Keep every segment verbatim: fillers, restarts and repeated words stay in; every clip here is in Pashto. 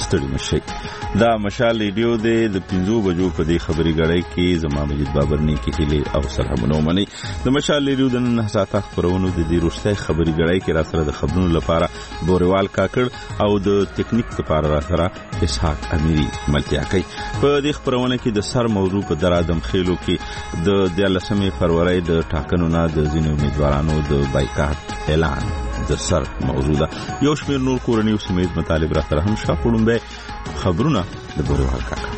ستړي مشي. دا مشال ریډیو د پنځو بجو په دې خبري غړې کې زما مجید بابرني کې هلي او سلامونه مني. د مشال ریډیو د نن ساعته خبرونو د دې روشته خبري غړې کې را سره د خبرونو لپاره بوريوال کاکړ او د ټیکنیک لپاره را سره اسحاق اميري ملتیا کوي. په دې خبرونه کې د سر موضوع په درادم خېلو کې د دیارلسمې فروری د ټاکنو نه د ځینو امیدوارانو د بایکاټ اعلان د سر موضوع ده. یو شمېر نور کورني او سمیت مطالب را سره هم شاپړم به خبرونه د بوريوال کاکړ.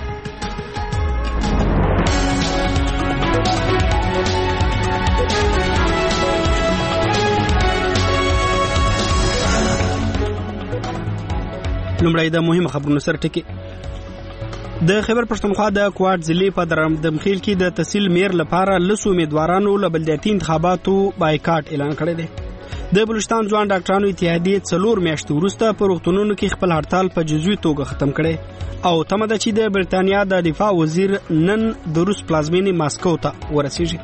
لومړی د مهمه خبرونو سره ټکی. د خیبر پښتونخوا د کوټ ضلع په درمدمخیل کې د تحصیل میر لپاره لسو امیدوارانو له بلدیاتي انتخاباتو بایکاټ اعلان کړی دی. د بلوچستان ځوان ډاکټرانو اتحادیې څلور میاشتې وروسته په روغتونونو کې خپل هړتال په جزوي توګه ختم کړی او تمه ده چې د برېټانیا د دفاع وزیر نن د روس پلازمینې ماسکو ته ورسیږي.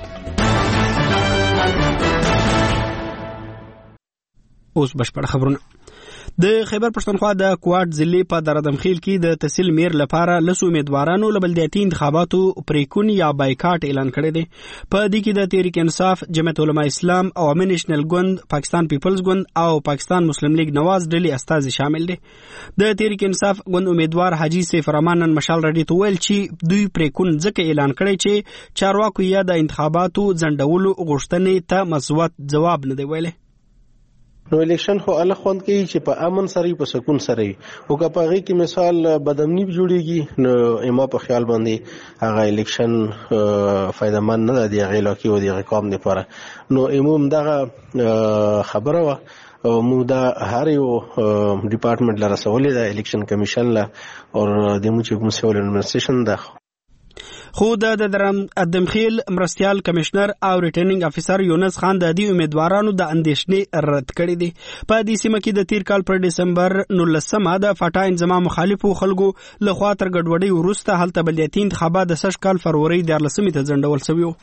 اوس بشپړ خبرونه. د خیبر پښتونخوا د کوټ ضلع په درمدمخیل کې د تحصیل میر لپاره لسو امیدوارانو له بلدیاتي انتخاباتو پریکون یا بایکاټ اعلان کړی دی. په دې کې د تحریک انصاف، جمعیت علماء اسلام، عوامي نیشنل ګوند، پاکستان پیپلز ګوند او پاکستان مسلم لیگ نواز ډلې استازي شامل دي. د تحریک انصاف ګوند امیدوار حاجی سیف رحمان نن مشال رډي ته ویل چې دوی پریکون ځکه اعلان کړی چې چارواکو یا د انتخاباتو ځنډولو غوښتنې ته مثبت جواب نه دی ویلی. نو الیکشن خو الله خوند کوي چې په امن سره په سکون سره او که په هغه کې مثال بدامنی جوړیږي نو اما په خیال باندې هغه الیکشن فائدمن نه دی هغه علاقې او د قوم لپاره. نو عموم دغه خبره وا او موږ دا هر یو ډپارټمنټ لاره سوالې د الیکشن کمیشن لا او د موږ کوم سیول انویسټیشن ده. خو د درمدمخیل مرستیال کمشنر او ریټرنینګ افیسر یونس خان د دې امیدوارانو د اندېښنې رد کړې دي. په دې سیمه کې د تیر کال پر ډسمبر نولسمه د فاټا انضما مخالفو خلکو له خوا تر ګډوډۍ وروسته هلته بلدیاتي انتخابات د سږ کال فروری دیارلسمې ته ځنډول شوي وو.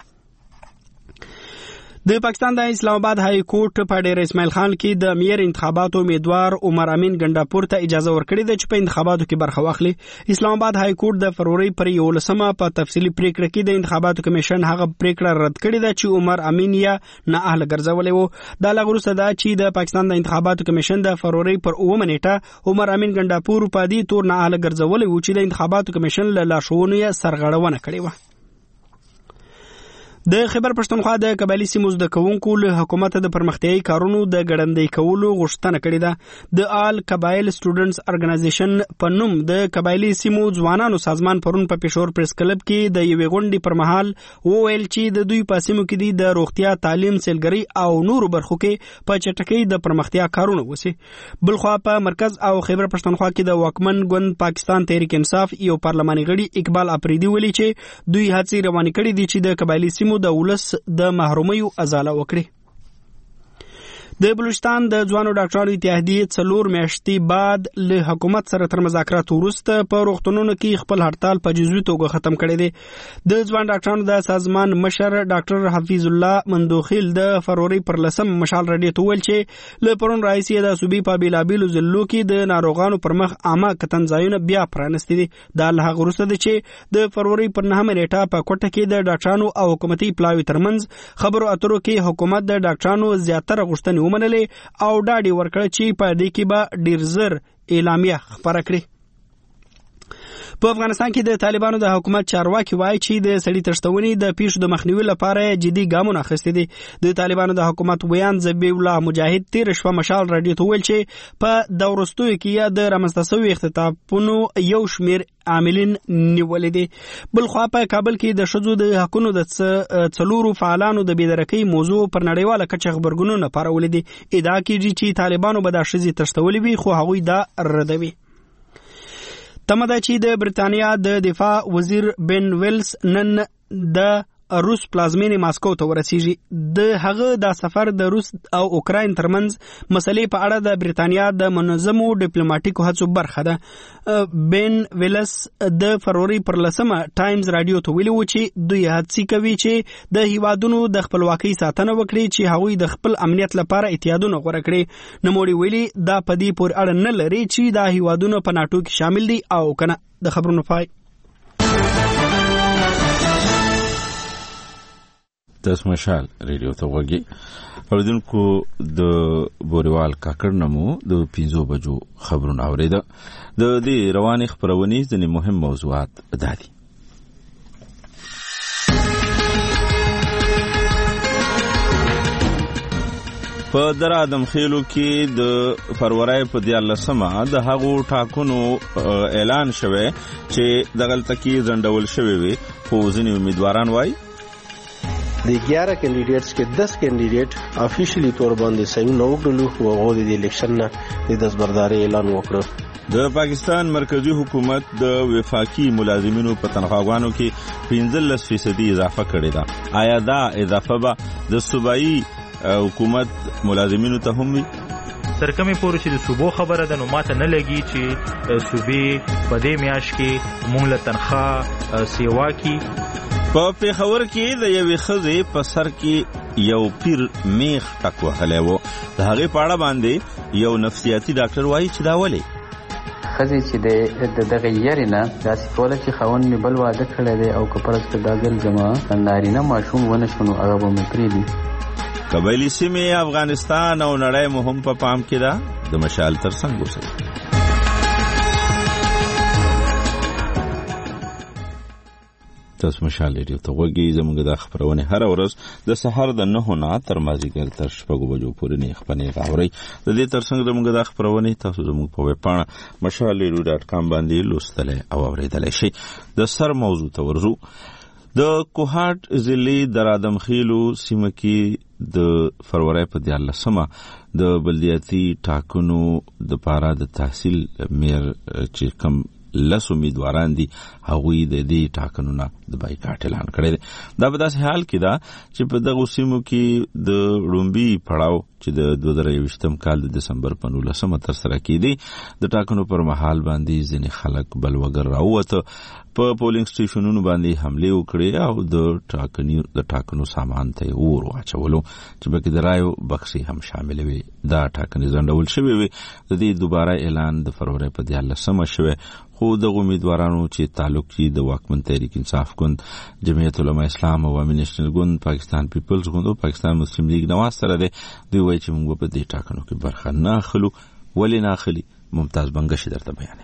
د پاکستان د اسلام آباد های کورټ په ډیر اسماعیل خان کې د میر انتخاباتو امیدوار عمر امین ګنداپور ته اجازه ورکړې ده چې په انتخاباتو کې برخه واخلي. اسلام آباد های کورټ د فروری پر یولسمه په تفصیلي پریکړه کې د انتخاباتو کمیشن هغه پریکړه رد کړې ده چې عمر امین یا نه اهل ګرځولې وو. دا لا وروسته ده چې د پاکستان د انتخاباتو کمیشن د فروری پر اوومه نیټه عمر امین ګنداپور په دې تور نه اهل ګرځولې وو چې د انتخاباتو کمیشن له لارښوونې سرغړونه کړې وه. د خیبر پښتونخوا د قبایلی سیمو زده کوونکو له حکومت د پرمختیايي کارونو د ګړندۍ کولو غوښتنه کړې ده. د آل قبایل سټوډنټس ارګنایزیشن په نوم د قبایلی سیمو ځوانانو سازمان پرون په پېښور پریس کلب کې د یوې غونډې پر مهال وویل چې د دوی په سیمو کې د روغتیا، تعلیم، سیلګرۍ او نورو برخو کې په چټکۍ د پرمختیا کارونه وشي. بلخوا په مرکز او خیبر پښتونخوا کې د واکمن ګوند پاکستان تحریک انصاف یو پارلماني غړي اقبال افریدي ویلي چې دوی هڅې روانې کړې دي چې د قبایلی سیمو د ولس د محرومیو ازاله وکړي. د بلوچستان د ځوانو ډاکټرانو اتحادیې څلور میاشتې بعد له حکومت سره تر مذاکراتو وروسته په روغتونونو کې خپل هړتال په جزوي توګه ختم کړی دی. د ځوان ډاکټرانو د سازمان مشر ډاکټر حفیظ الله مندوخیل د فروری پر لسم مشال رډي ته ویل چې له پرون راهیسې د صوبې په بیلابیلو ضلعو کې د ناروغانو پر مخ عامه کتنځایونه بیا پرانستي دي. دا له هغه وروسته دی چې د فروری پر نهمه نیټه په کوټه کې د ډاکټرانو او حکومتي پلاوي ترمنځ خبرو اترو کې حکومت د ډاکټرانو زیاتره غوښتنې ومنلې او ډاډ ورکړ چې په دې کې به ډیر زر اعلامیه خبره کړي. په افغانستان کې د طالبانو د حکومت چارواکي وایي چې د سړي تښتونې د پیښو د مخنیوي لپاره جدي ګامونه اخیستي دي. د طالبانو د حکومت ویان ذبیح الله مجاهد تیر شپه مشال راډیو ته ویل چې په د وروستیو کې د رامنځته شویو اختطافونو یو شمیر عاملین نیولې دي. بلخوا په کابل کې د ښځو د حقونو د څلورو فعالانو د بېدرکۍ موضوع پر نړیواله کچه خبرګونونه پارولې دي. ادعا کېږي چې طالبانو به دا ښځې تښتولې وي خو هغوی دا ردوي. تمه ده چې د برېټانیا د دفاع وزیر بن ویلز نن د روس پلازمینې ماسکو ته ورسیږي. د هغه دا سفر د روس او اوکراین ترمنځ مسلې په اړه د بریتانیا د منظمو ډیپلوماټیکو هڅو برخه ده. بن ویلس د فروری پر لسمه ټایمز رادیو ته ویلي و چې دوی هڅې کوي چې د هیوادونو د خپلواکۍ ساتنه وکړي چې هغوی د خپل امنیت لپاره اتحادونه غوره کړي. نوموړي ویلي دا په دې پورې اړه نه لري چې دا هیوادونه په ناټو کې شامل دي او کنه. د خبرونو پای. تاسو مشال ریډیو ته وګورئ. اوریدونکو د بوریوال کاکړ نمو د پینځو بجو خبرونه اوریده. د دې رواني خبرونې ځینې مهم موضوعات دادي. په در ادم خېلو کې د فروری په دیارلسمه د هغو ټاکنو اعلان شوه چې د غلطۍ ځنډول شوی وي، خو ځینې امیدواران وایي د ग्यारह کینډیډیټس کې دس کینډیډیټ افیشلی تور باندې صحیح نو کړلو او هغه د الیکشن نه د دسبرداري اعلان وکړ. د پاکستان مرکزی حکومت د وفاقي ملازمینو په تنخواهانو کې پنځلس فیصدي اضافه کړې ده. آیا دا اضافه به د صوبایي حکومت ملازمینو ته هم وي؟ ترکمې پورې چې د صوبو خبره ده نو ماته نه لګي چې صوبې په دې میاشت کې مونږ له تنخواه سیوا کی. په پیښور کې د یوې ښځې په سر کې یو پیر میخ ټک وهلی و. د هغې په اړه باندې یو نفسیاتي ډاکټر وایي چې دا ولې ښځې چې د دغه یارې نه داسې کوله چې خاوند مې بل واده کړی دی او که فرض کړه دا ځل زما نارینه ماشوم ونه شو نو هغه به مې پرېږدي. قبایلي سیمې افغانستان او نړۍ مو هم په پام کې ده. د مشال تر څنګ اوسئ. تاسو مشال ریډیو ته وګورئ. زموږ د خبرونه هر ورځ د سحر د نهو نه تر مازیګر تر شپږو بجو پورې نه خبرونه راوړي. د دې ترڅنګ زموږ د خبرونه تاسو زموږ په ویب پاڼه مشال ریډیو ډاټ کام باندې لوستلی او اوریدلی شئ. د سر موضوع ته ورځو. د کوهاټ ضلع د ادم خېلو سیمه کې د فروری په دیارلسمه د بلدیاتي ټاکنو د پاره د تحصیل میر چې کم لس امیدواران دي هغوی د دې ټاکنو نه د بایکاټ اعلان کړی دی. دا په داسې حال کې ده چې په دغو سیمو کې د لومبي پړاو چې د دوه زره یوویشتم کال د دسمبر په نولسمه ترسره کېدی د ټاکنو پر مهال باندې ځینې خلک بل وګر راووته، په پولینګ سټیشنونو باندې حملې وکړې او د ټاکنو د ټاکنو سامان ته یې اور واچولو چې پکې د رایو بکسې هم شاملې وي. دا ټاکنې ځنډول شوې وي. د دې دوباره اعلان د فروری په دیارلسمه شوی، خو دغه امیدوارانو چې تعلق یې د واکمن تحریک انصاف ګوند، جمعیت علماء اسلام، عوامي نیشنل ګوند، پاکستان پیپلز ګوند او پاکستان مسلم لیگ نواز سره دی، دوی وایي چې موږ په دې ټاکنو کې برخه نه اخلو. ولې نه اخلي؟ ممتاز بنګشي درته بیانوي.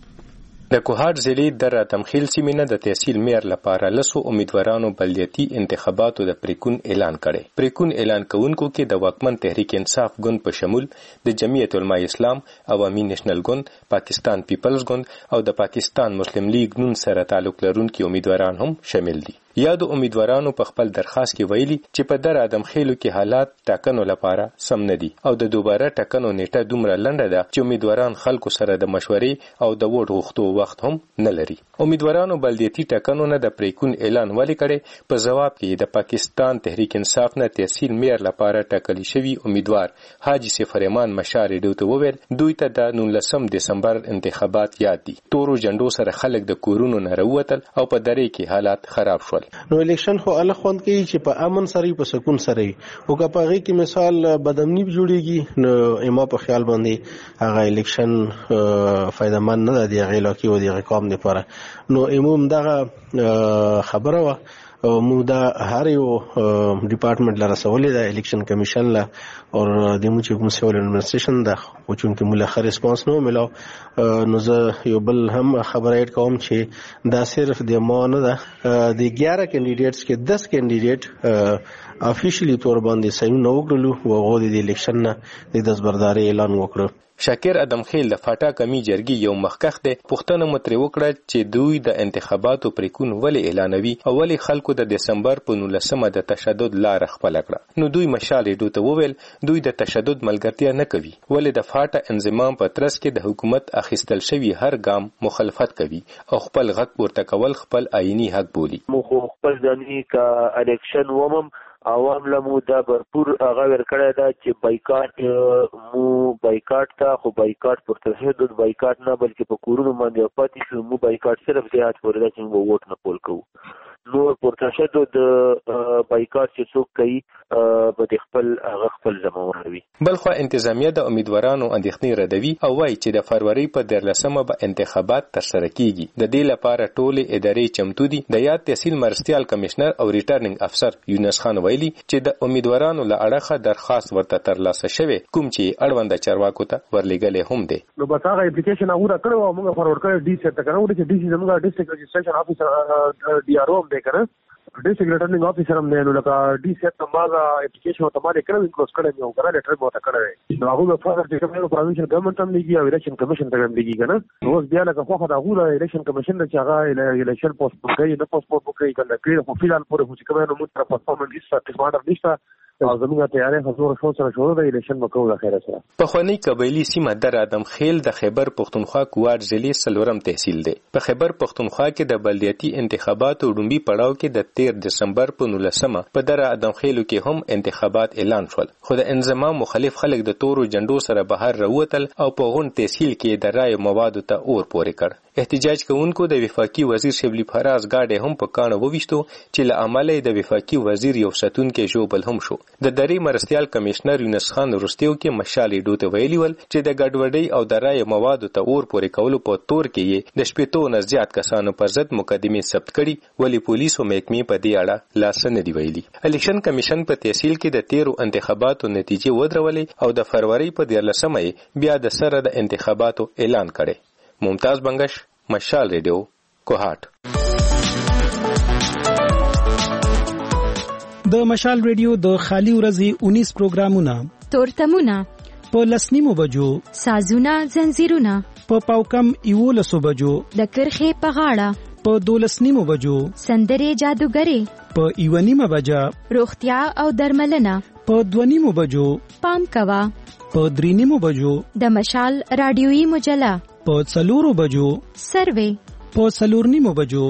د کوهاټ ضلع د ادم خېل سیمې نه د تحصیل میر لپاره لسو امیدوارانو بلدیاتي انتخاباتو د پریکون اعلان کړي. پریکون اعلان کوونکو کې د واکمن تحریک انصاف ګوند په شمول د جمعیت علماء اسلام، عوامي نیشنل ګوند، پاکستان پیپلز ګوند او د پاکستان مسلم لیگ نون سره تعلق لرونکي امیدواران هم شامل دي. یادو امیدوارانو په خپل درخواست کې ویلي چې په در ادم خېلو کې حالات ټاکنو لپاره سم نه دي او د دوباره ټاکنو نیټه دومره لنډه ده چې امیدواران خلکو سره د مشورې او د ووټ غوښتو وخت هم نه لري. امیدوارانو بلدیاتي ټاکنو نه د پریکون اعلان ولې کړي؟ په جواب کې د پاکستان تحریک انصاف نه تحصیل میر لپاره ټاکل شوی امیدوار حاجی سفر امان مشار ریډیو ته وویل دوی ته د نولسم دسمبر انتخابات یاد دي. تورو جنډو سره خلک د کورونو نه راووتل او په درې کې حالات خراب شول. نو الیکشن خو الله خوند کوي چې په امن سره په سکون سره او که په هغه کې مثال بدامنی جوړیږي نو ایما په خیال باندې هغه الیکشن فائدہ مند نه دی هغه علاقې او د قوم لپاره. نو ایموم دغه خبره وا مو دا هر یو ډپارټمنټ لاره سوالې ده الیکشن کمیشن لا او د مو چې کوم سیول انویسټیګیشن ده او چې موږ له ریسپانس نو ملو. نو زه یو بل هم خبره کوم چې دا صرف د ما نه ده، د ग्यारह کینډیډیټس کې دس کینډیډیټ افیشلی تور باندې صحیح نو کړلو او هغه د الیکشن نه د دسبرداري اعلان وکړ. شاکر ادمخیل د فاټا کمی جرګي یو مخکخ دی. پوښتنه مو ترې وکړه چې دوی د انتخاباتو پریکون ولې اعلانوي او ولې خلکو د دسمبر په نولسمه د تشدد لار خپل کړه. نو دوی مشال ریډیو ته وویل دوی د تشدد ملګرتیا نه کوي، ولې د فاټا انضمام په ترڅ کې د حکومت اخیستل شوی هر ګام مخالفت کوي او خپل غږ پورته کول خپل آئینی حق بولي. مو خپل ځاني کا الیکشن ومم عوام لمو دا برپور هغه ورکړی دا چې بایکاټ مو بایکاټ تا خو بایکاټ پر تشدد بایکاټ نه بلکې په کورونو باندې پاتې شو. مو بایکاټ صرف زیات پورې دا چې مو ووټ نه پول کوو. نو پر تشدد بایکاټ چې څوک کوي به خپل هغه خپل ذمہوار وي. بلخو انتظامیه د امیدوارانو اندېښنې ردوي او وایي چې د فروری په دیارلسمه به انتخابات ترسره کیږي. د دې لپاره ټولې ادارې چمتو دي. د یاد تحصیل مرستیال کمشنر او ریټرنینګ افسر یونس خان وایي چې د امیدوارانو له اړخه درخواست ورته ترلاسه شوی کوم چې اړوند چارواکو ته ورلېږل هم دي. نو به هغه اپلیکیشن هغه کړو او موږ فارورډ کړو ډي سي ته کنه چې ډي سي زموږ ډیسټریکټ رجسټریشن افیسر ډي ار او هم دی کنه ډیسټریکټ ریټرنینګ افیسر هم دی. نو لکه ډي سي ته ما اپلیکیشن ته ما کړو انکلوز کړو یو کنه لیټر مو ته کړو. نو هغه په فارورډ چې کومه پروینشل ګورنمنت هم لګي او الیکشن کمیشن ته هم لګي کنه. نو اوس بیا لکه خو هغه الیکشن کمیشن چې هغه الیکشن پوسټ کوي نه پوسټ پوسټ کوي کنه کړي خو فعلا پورې چې کومه نو موږ پرفارمنس هیڅ ټیماډر نشته او زموږه تیارې حضور شو سره شروع د الیکشن وکړو د خیره سره. په خوانی قبایلی سیمه در ادم خیل د خیبر پختونخوا کوار ضلع سلورم تحصیل دی. په خیبر پختونخوا کې د بلدیاتي انتخاباتو ډومبي پړاو کې د تیر دسمبر په نولسمه په در ادم خیلو کې هم انتخابات اعلان شول، خو د انضمام مخالف خلک د تورو جنډو سره بهر راوتل او په غون تحصیل کې د رای موادو ته اور پورې کړ. احتجاج کوونکو د وفاقي وزیر شبلی فراز گاډي هم په کانه وويشتو چې له عمله د وفاقي وزیر یو ستونکو ژوبل هم شو. د درې مرستيال کمشنر یونس خان رستیو کې مشالې ډوته ویلی ول چې د ګډوډۍ او د رای موادو ته اور پورې کولو په تور کې د شپېتو نه زیات کسانو پر ضد مقدمه ثبت کړي، ولی پولیسو محکمې په دې اړه لاس نه دی ویلي. الیکشن کمیشن په تحصیل کې د تیرو انتخاباتو نتیجې ودرولې او د فروری په دیارلسمه بیا د سره د انتخاباتو اعلان کړي. ممتاز بنگش، مشال ریډیو، کوهات. د مشال ریډیو د خالی ورځې اونیس پروګرامونه، تورتمونه په لسنیمو بجو، سازونه زنجیرونه په پاوکم یولسو بجو، د کرخې په غاړه په دولسنیمو بجو، سندرې جادوګرې په یونیمه بجا، روغتیا او درملنه په دونیمو بجو، پام کوا په درینیمو بجو، د مشال رادیویی مجله په څلورو بجو، سروي په څلورنیمو بجو.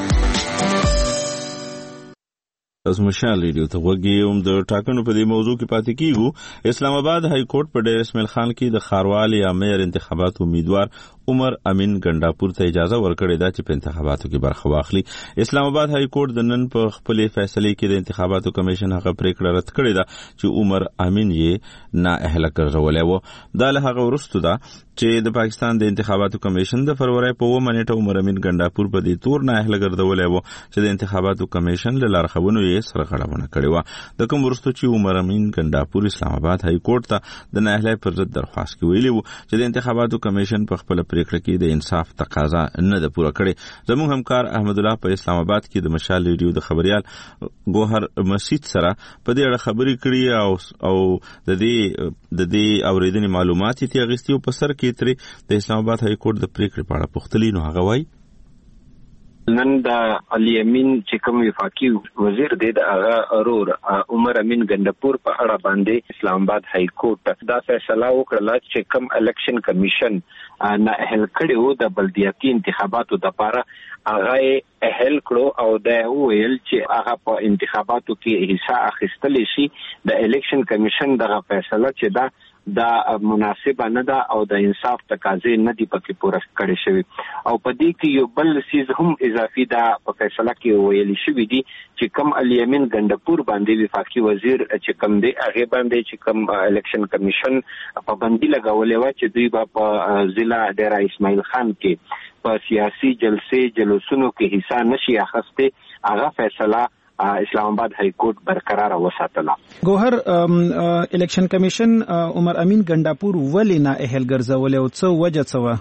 از مشال ریډیو ته وګورم د ټاکنو په دې موضوع کې پاتې کیږو. اسلام آباد های کورټ په ډیر اسماعیل خان کې د خاروال یا مېر انتخاباتو امیدوار عمر امین ګنداپور ته اجازه ورکړې ده چې په انتخاباتو کې برخه واخلي. اسلام آباد های کورټ د نن په خپل فیصله کې د انتخاباتو کمیشن هغه پریکړه رد کړې ده چې عمر امین یې نااهله ګرځولې و. دا له هغه وروسته ده چې د پاکستان د انتخاباتو کمیشن د فروری په اووه نیټه عمر امین ګنداپور په دې تور نااهله ګرځولې و چې د انتخاباتو کمیشن له لارښوونو یې سره غړونه کړې و. د کوم وروسته چې عمر امین ګنداپور اسلام آباد های کورټ ته د نااهلۍ پر ضد درخواست کې ویلي و چې د انتخاباتو کمیشن په خپل پریکړه کې د انصاف تقاضا نه ده پوره کړې. زموږ همکار احمد الله په اسلام آباد کې د مشال ریډیو د خبريال ګوهر مسجد سره په دې اړه خبرې کړې او او د دې د دې اوریدنې معلومات یې اغستیو په سر کې ترې د اسلام آباد های کورټ د پریکړې په اړه پوښتلې. نو هغه وایي نن د علي امین چې کوم وفاقي وزیر دی د هغه ارور عمر امین ګنداپور په اړه باندې اسلام آباد های کورټ دا فیصله وکړه چې کوم الیکشن کمیشن نه اهل کړو د بلدیاتي انتخاباتو د لپاره هغه اهل کړو او دا ویل چې هغه په انتخاباتو کې حصہ اخیستل شي. د الیکشن کمیشن دغه فیصله چې دا دا مناسبه نه ده او د انصاف تقاضې نه دي پکې پوره کړې شوی. او په دې کې یو بل سیز هم اضافي ده په فیصله کې ویل شوی دی چې کوم علي امین ګنداپور باندې وفاقي وزیر چې کوم دی هغه باندې چې کوم الیکشن کمیشن پابندي لګولې و چې دوی په ضلع ډیر اسماعیل خان کې په سیاسي جلسې جلوسونو کې حصہ نشي اخیسته، هغه فیصله اسلام آباد های کورټ برقرار وساتله. ګوهر الیکشن کمیشن عمر امین ګنداپور ولې نه اهل ګرځولې او څه وجه څه و؟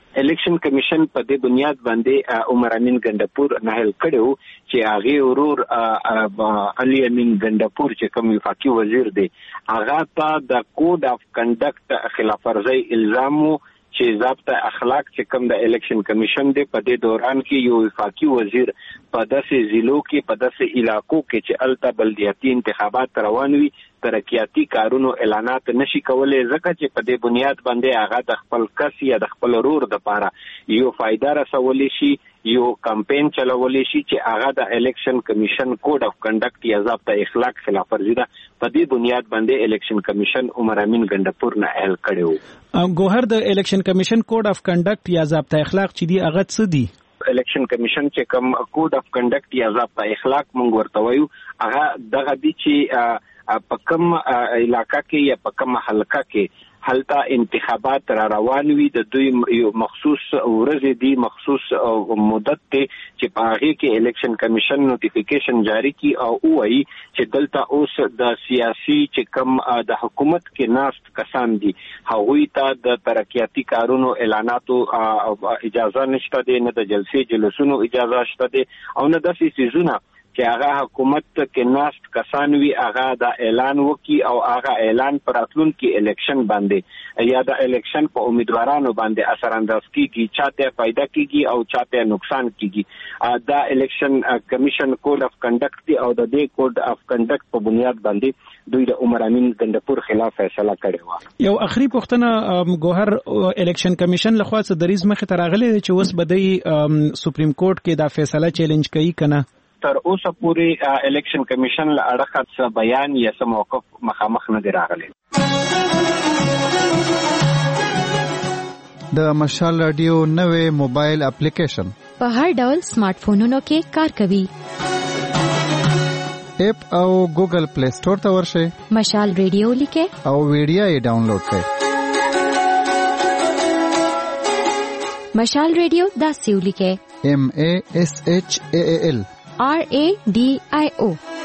الیکشن کمیشن په دې بنیاد باندې عمر امین ګندپور نهل کړو چې هغه ورور علي امین ګندپور چې کوم وفاقي وزیر دی هغه ته د کوډ اف کنډکټ خلاف ورزي الزام چې ضابطه اخلاق چې کوم د الیکشن کمیشن دی په دې دوران کې یو وفاقي وزیر په داسې ضلعو کې په داسې علاقو کې چې الته بلدیاتي انتخابات روان وي ترقیاتی کارونو اعلانات نشي کولای ځکه چې په دې بنیاد باندې هغه د خپل کس یا د خپل رور د پاره یو فائدہ رسولي شي یو کمپاین چلولي شي چې هغه د الیکشن کمیشن کوډ اف کنډکټ یا ضابطه اخلاق خلاف ورزي ده په دې بنیاد باندې الیکشن کمیشن عمر امین ګندپور نه اهل کړو. ګوهر د الیکشن کمیشن کوډ اف کنډکټ یا ضابطه اخلاق چې دی هغه څه دی؟ الیکشن کمیشن چې کوم کوډ اف کنډکټ یا ضابطه اخلاق مونږ ورته وایو هغه دغه دي چې په کوم علاقہ کې یا په کوم حلقه کې هلته انتخابات را روان وي د دوی یو مخصوص ورځ دی مخصوص مدت ته چې په هغه کې الیکشن کمیشن نوټیفیکیشن جاری کی او وایي چې دلته اوس د سیاسي چې کوم د حکومت کې ناست کسان دي هغوی ته د ترقیاتی کارونو اعلاناتو اجازه نشته دی نه د جلسې جلسونو اجازه شته دی او نه د سيزونه چې هغه حکومت کې ناست کسان وی هغه د اعلان وکي او هغه اعلان پر اتلون کې الیکشن باندې یا د الیکشن په امیدوارانو باندې اثر انداز کیږي چاته فائدہ کیږي او چاته نقصان کیږي دا الیکشن کمیشن کوډ اف کنډکټ او د دې کوډ اف کنډکټ په بنیاد باندې دوی د عمر امین ګندپور خلاف فیصله کړې و. یو اخري پوښتنه ګوهر الیکشن کمیشن لخوا څه دریز مخه تراغلي چې اوس بدی سپریم کورټ کې دا فیصله چیلنج کوي کنه؟ تر اوسه پورې الیکشن کمیشن له اړخه څه بیان یا څه موقف مخامخ نه دی راغلی. د مشال رادیو نوې موبایل اپلیکیشن په هر ډول سمارټ فونونو کې کار کوي. اپ او ګوګل پلی سٹور ته ورشئ. مشال رادیو لیکه او ویډیو یې ډاونلوډ کړئ. مشال رادیو دا سیو لیکه M A S H A A L R A D I O.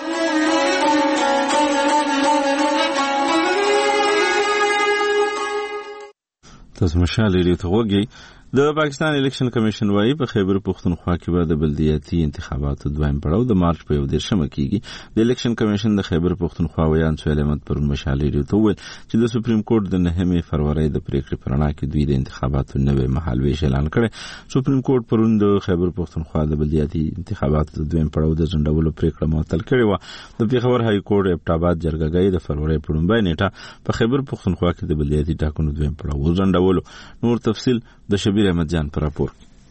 تاسو مشال ریډیو ته وګورئ. د پاکستان الیکشن کمیشن وايي په خیبر پختونخوا کې به د بلدیاتي انتخاباتو دویم پړاو د مارچ په یو دیرشمه کېږي. د الیکشن کمیشن د خیبر پختونخوا ویان سهیل احمد پرون مشال ریډیو ته وویل چې د سپریم کورټ د نهمې فروری د پریکړې په رڼا کې دوی د انتخاباتو نوې مهالویش اعلان کړی. سپریم کورټ پرون د خیبر پختونخوا د بلدیاتي انتخاباتو د دویم پړاو د ځنډولو پریکړه معطل کړې وه. د پیښور های کورټ ابټاباد جرګهګۍ د فروری په لومړۍ نیټه په خیبر پختونخوا کې د بلدیاتي ټاکنو دویم پړاو وځنډولو. نور تفصیل د شبیر احمد جان پر راپور.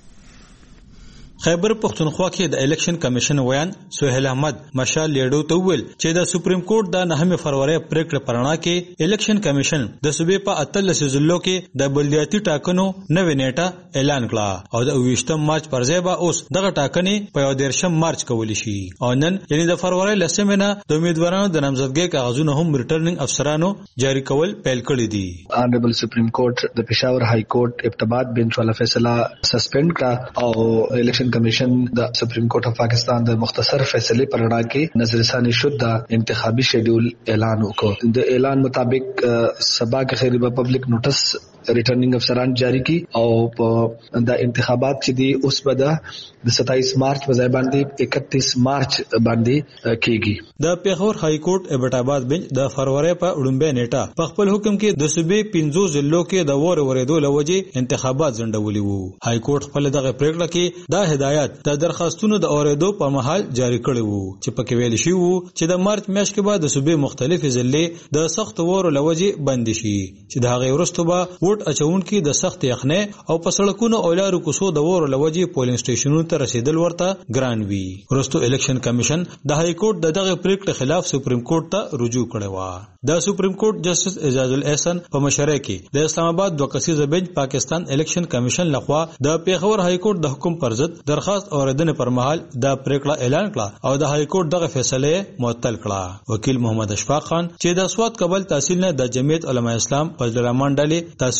خیبر پختونخوا کې د الیکشن کمیشن ویان سهیل احمد مشال لیډو ته ویل چې د سپریم کورټ د نهمې فروری پریکړه پرانا کې الیکشن کمیشن د صوبې په اتلس ضلعو کې د بلدیاتي ټاکنو نوې نیټه اعلان کړه او د اوویشتم مارچ پر ځای به اوس دغه ټاکنې په یو دیرشم مارچ کولی شي او نن یعنی د فروری لسمې نه د امیدوارانو د نامزدګۍ کاغذونه هم ریټرنینګ افسرانو جاری کول پیل کړي دي. آنریبل سپریم کورټ د پېښور های کورټ ابټاباد بینچ والا فیصله سسپند کړه او الیکشن کمیشن د سپریم کورټ اف پاکستان د مختصر فیصله پر اړه کې نظر ثانی شد د انتخابي شیډول اعلان وکړ. د اعلان مطابق سبا کې خیری پبلک نوټس ریټرنینګ افسران جاری کی او د انتخابات چې دی اوس به د ستایس مارچ په ځای باندې اکتیس مارچ باندې کیږي. د پیښور های کورټ ابټاباد بنچ د فروری په وړاندې نیټه په خپل حکم کې د صوبې پنځو ضلعو کې د وور ورېدو لوجې انتخابات ځنډولي وو. های کورټ خپل دغه پریکړه کې دا هدایت د درخواستونو د اورېدو په مهال جاری کړی وو چې پکې ویل شوی وو چې د مارچ میاشتې کې به د صوبې مختلفې ضلعې د سخت وور لوجې بند شي چې د هغې وروسته به ووټ اچونکي د سخت یخنۍ او په سړکونو او لارو کوڅو د وور لوجې پولینګ سټیشنونو ته رسیدل ورته ګران وي. وروسته الیکشن کمیشن د های کورټ د دغه پریکړې خلاف سپریم کورټ ته رجوع کړی و. د سپریم کورټ جسټس اعجاز الاحسن په مشرۍ کې د اسلام آباد دوه کسیزه بنچ پاکستان الیکشن کمیشن لخوا د پیښور های کورټ د حکم پر ضد درخواست اوریدنې پر مهال د پریکړه اعلان کړه او د های کورټ دغه فیصله معطل کړه. وکیل محمد اشفاق خان چې د سواد کابل تحصیل نه د جمعیت علماء اسلام فضل الرحمن ډلې تحصیل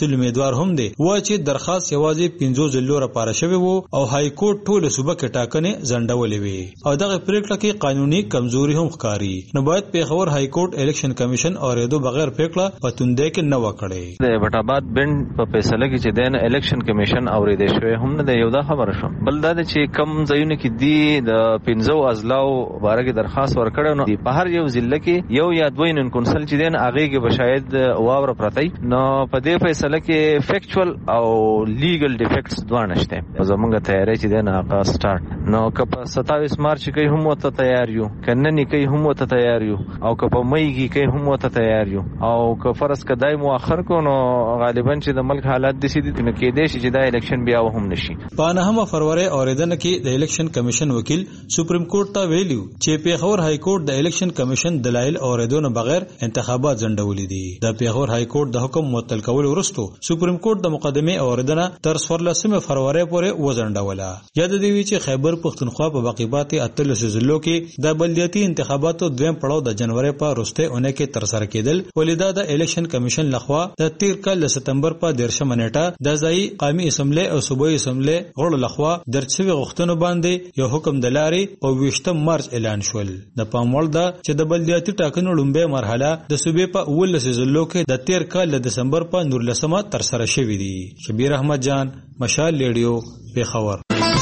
مسول امیدوار هم دی و چې درخواست یوازې پنځه ځلو لپاره شوی وو او های کورټ ټول صوبه کې ټاکنې ځنډولې وي او دغه پریکړه کې قانوني کمزوري هم ښکاري. نو باید پیښور های کورټ الیکشن کمیشن اوریدو بغیر پریکړه په توندې کې نه وکړي. د بټاباد بند په فیصله کې چې دین الیکشن کمیشن اوریدې شوی هم نه دی یو دا خبره شو. بل دا چې کم ځایونه کې دی د پنځو ازلاو بارکه درخواست ورکړو نو په هر یو ضلع کې یو یا دوه نن کونسل چې دین هغه کې بشاید واور پرتای نو په دې فیصله کې فیکچوال او لیګل ډیفیکټس دوه نشته. زمونږ تیاری چې دین هغه سٹارټ نو که ستایس مارچ کې هم وته تیار یو کنه نه کې هم وته تیار یو او که په مئی کې هم وته تیار یو او که فرض کدای مؤخر کو نو غالبا چې د ملک حالات د سیدی نه کې دي چې دا الیکشن بیا هم نشي. په نهمه فروری اوریدنه کې د الیکشن کمیشن وکیل سپریم کورټ ته ویلیو چې پیښور های کورټ د الیکشن کمیشن دلایل اوریدونه بغیر انتخابات ځنډولې دي. د پیښور های کورټ د حکم معطل کول وروسته سپریم کورټ د مقدمه اوریدنه تر څوارلسمه فروری پورې وځنډوله. یاد دی چې خیبر پختونخوا په باقیبات اتلس ضلعو کې د بلدیاتي انتخاباتو دویم پړاو د جنوري په وروسته اونۍ کې تر سره کېدل ولیدا د الیکشن کمیشن لخوا د تیر کال د سپتمبر په دیرشمه نیټه د ځای قومي اسمبلی او صوبایي اسمبلی غړو لخوا درج شوی غوښتنو باندې یو حکم د لارې په ویشتم مارچ اعلان شول. د پام وړ ده چې د بلدیاتي ټاکنو لومبه مرحله د صوبې په اولس ضلعو کې د تیر کال د دسمبر په نورلسمه تر سره شوې دي. شبیر احمد جان، مشال ریډیو، پیښور.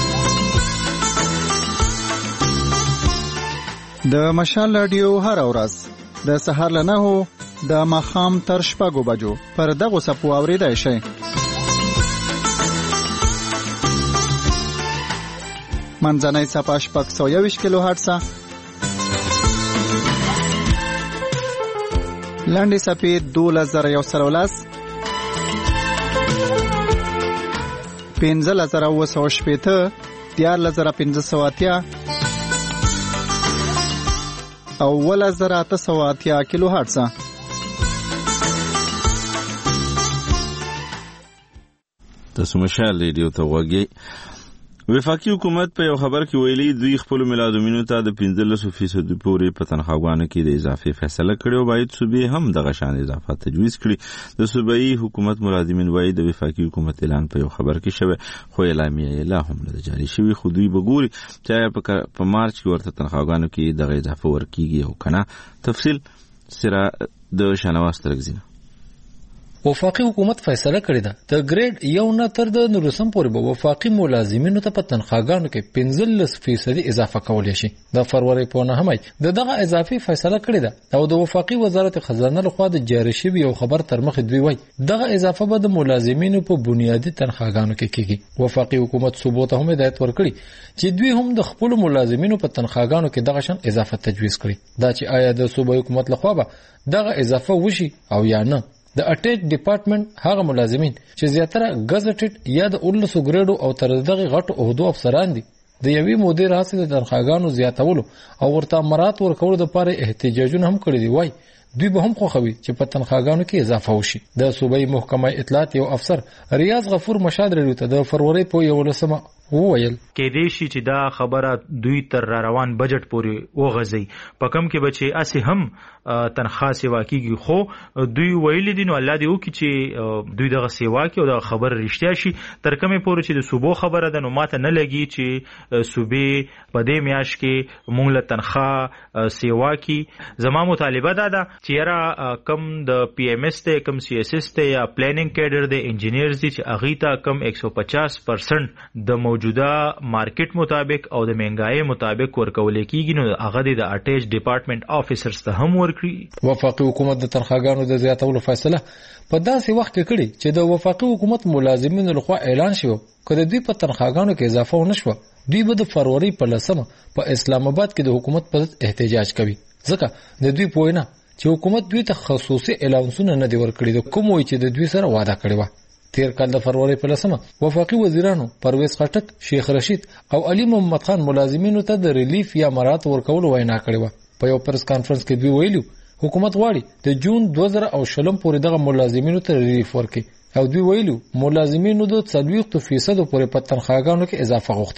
د مشال رادیو هر ورځ د سهار له نهو د ماښام تر شپږو بجو پر دغه سپو اوریدای شئ. منځنۍ صفحه شپږ سوه یوویشت کیلو هرټزه، لنډې صفحې دولس زره یو سل ولس، پنځلس زره اووه سوه شپېته، دیارلس زره پنځه سوه اتیا او اوولس زره اته سوه اتیا کیلو هرټزه. تاسو مشال ریډیو ته وګورئ. وفاقي حکومت په یو خبر کې ویلي دوی خپل ملازمینو ته د پنځلس فیصد پورې په تنخواګانو کې د اضافه فیصله کړې او باید صوبې هم دغه شان اضافه تجویز کړي. د صوبایي حکومت ملازمین وایي د وفاقي حکومت اعلان په یو خبر کې شوی خو اعلامیه لا هم نه جاری شوی. خو دوی بګوري چې په مارچ کې ورته تنخواګانو کې دغه اضافه ورکیږي او کنه. تفصیل سره د شنواز ترګزینه. وفاقي حکومت فیصله کړې ده د ګریډ یو نه تر د نورسم پورې به وفاقي ملازمینو ته په تنخواګانو کې پنځلس فیصد اضافه کولی شي. د فروری په نهمه د دغه اضافي فیصله کړې ده او د وفاقي وزارت خزانه لخوا د جاری شوی یو خبر تر مخ دوی وای دغه اضافه به د ملازمینو په بنیادی تنخواګانو کې کیږي. وفاقي حکومت صوبو ته هم هدایت ورکړي چې دوی هم د خپل ملازمینو په تنخواګانو کې دغه شان اضافه تجویز کړي. دا چې آیا د صوبایي حکومت لخوا به دغه اضافه وشي او یا نه. د اټیچ ډپارټمنټ هغه ملازمین چې زیاتره غزټډ یا د اولسو ګریډو او تر دغه غټو عہدو افسران دي د یوې مودې راځي د تنخواګانو زیاتولو او ورته مراد ورکولو لپاره احتجاجونه هم کړی دی. وای دوی به هم خوښوي چې په تنخواګانو کې اضافه وشي. د صوبایي محکمه اطلاعات یو افسر ریاض غفور مشاد ریډیو ته د فروری په یولسمه وویل کې دې شي چې دا خبره دوی تر روان بجټ پورې وغځي په کم کې بچي اسې هم تنخوا سیوا کیږي. خو دوی ویل دي نو الله دې وکړي چې دوی دغه سیوا کې او د خبر رښتیا شي. تر کومه پورې چې د صوبو خبره ده نو ماته نه لګي چې صوبې په دې میاش کې مونږ له تنخوا سیوا کی. زما مطالبه ده ده چې را کم د پی ایم ایس ته کم سی ایس ایس ته یا پلانینګ کیډر د انجینیرز دي چې اغه ته کم ایک سو پچاس پرسنټ د موجوده مارکیټ مطابق او د مهنګای مطابق ورکول کیږي نو هغه د اټیچ ډپارټمنټ افیسرز ته هم ورکړي. وفاقي حکومت د تنخواګانو د زیاتولو فیصله په داسې وخت کې کړي چې د وفاقي حکومت ملازمینو لخوا اعلان شوی کله دوی په تنخواګانو کې اضافه ونه شو دوی به د فروری په لسمه په اسلام آباد کې د حکومت پر احتجاج کوي. ځکه د دوی پوینه چې حکومت دوی ته خصوصي اعلانونه نه دی ورکړي د کوم وی چې د دوی سره وعده کړی و. تیر کال د فروری په لسمه وفاقي وزیرانو پرویز خټک، شیخ رشید او علي محمد خان ملازمینو ته د ریلیف یا مراد ورکول وینا کړې و. په یو پریس کانفرنس کې دوی ویلو حکومت غواړي د جون دوه زره او شلم پورې دغه ملازمینو ته ریلیف ورکړي او دوی ویلو ملازمینو د څلوېښت فیصد پورې په تنخواګانو کې اضافه غوښتي.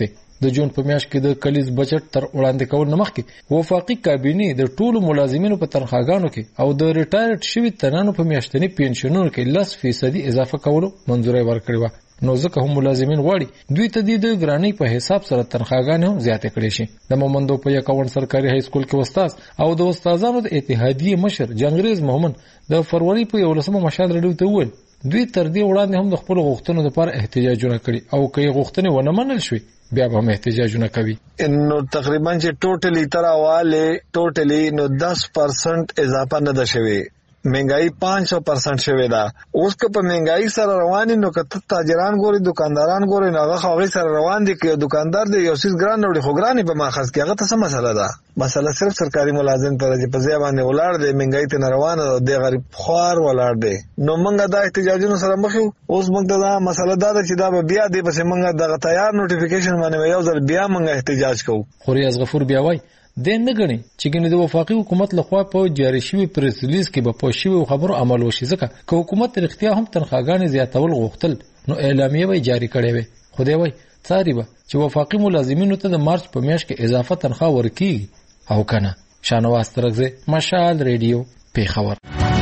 د جون په میاشت کې د کلیز بجټ تر وړاندې کول نه مخکې وفاقي کابینه د ټولو ملازمینو په تنخواګانو کې او د ریټایرډ شوي تنانو په میاشتني پنشنونو کې لس فیصدي اضافه کولو منځوري ورکړې و. نو ځکه هم ملازمین غواړي دوی ته د ګرانۍ په حساب سره تنخواګانې هم زیاتې کړې شي. د مومندو په یکاون سرکاري های سکول کې استاد او د استادانو د اتحادیې مشر جنگریز محمد د فروری په یولسمه مشال رډیو ته وویل دوی تر دې وړاندې هم د خپل غوښتنو لپاره احتجاجونه کړي او که یې غوښتنې ونه منل شوي بیا به هم احتجاجونه کوي. نو تقریبا چې ټوټلی تر اواله ټوټلی نو دس پرسنٹ اضافه نه ده شوی. महंगाई पाँच सौ परसेंट شوی دا. اوس که په महंगाई سره رواني نو که تاجران ګوري دکانداران ګوري هغه خوغي سره روان دي که دکاندار دی یو سیس ګران وړي خو ګراني په ماخذ کې هغه ته څه مسله ده. مسله صرف سرکاري ملازم پر چې په ځای باندې ولاړ دی महंगाई ته روانه دی غریب خوار ولاړ دی. نو موږ دا احتجاجونو سره مخ یو. اوس موږ دا مسله دا چې دا بیا دی پس موږ د تیار نوټیفیکیشن باندې یو ځل بیا موږ احتجاج کوو. خوري از غفور بیا وای د نه غني چې ګنې د وفاقي حکومت لخوا په جاری شوی پریس ریلیز کې به په شوی خبرو عمل وشي ځکه که حکومت اختیار هم تنخواګانې زیاتول غوښتل نو اعلامیه به جاری کړي وي. خو دی وای څاري به چې وفاقي ملازمینو ته د مارچ په میاشت کې اضافه تنخواه ورکړي او کنه. شانواز ترغزه مشال ریډیو پیښور.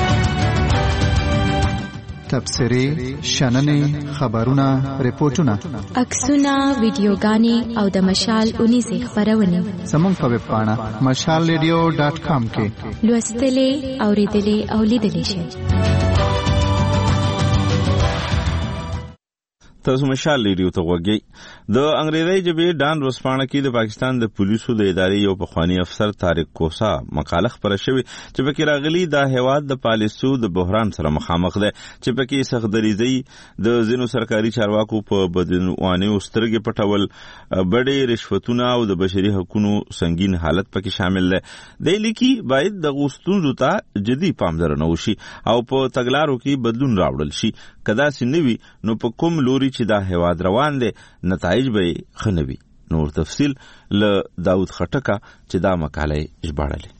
تبصری شننې خبرونه ریپورتونه عکسونه ویډیوګانې او د مشال اونیزه خبرونه زموږ په ویب پاڼه مشال ریډیو ډاټ کام کې لوستلې اوریدلې او لیدلې شئ. تاسو مشال ریډیو ته وګورئ. د انګریزي ژبې ډان ورسپانه کې د پاکستان د پولیسو د ادارې یو پخوانی افسر طارق کوسا مقاله خبره شوې چې پکې راغلي د هیواد د پالیسو د بحران سره مخامخ ده چې پکې سختدریزي د ځینو سرکاري چارواکو په بدعنواني او سترګې پټول بډې رشوتونه او د بشري حقوقو سنگین حالت پکې شامل ده. د لیکي باید د غوښتنو ته جدي پاملرنه وشي او په تګلارو کې بدلون راوړل شي. کدا سنوي نو په کوم لوري چې دا هواد روان دي نتایج به خنوي. نور تفصیل ل داود خټکا چې دا مقاله ژباړلې.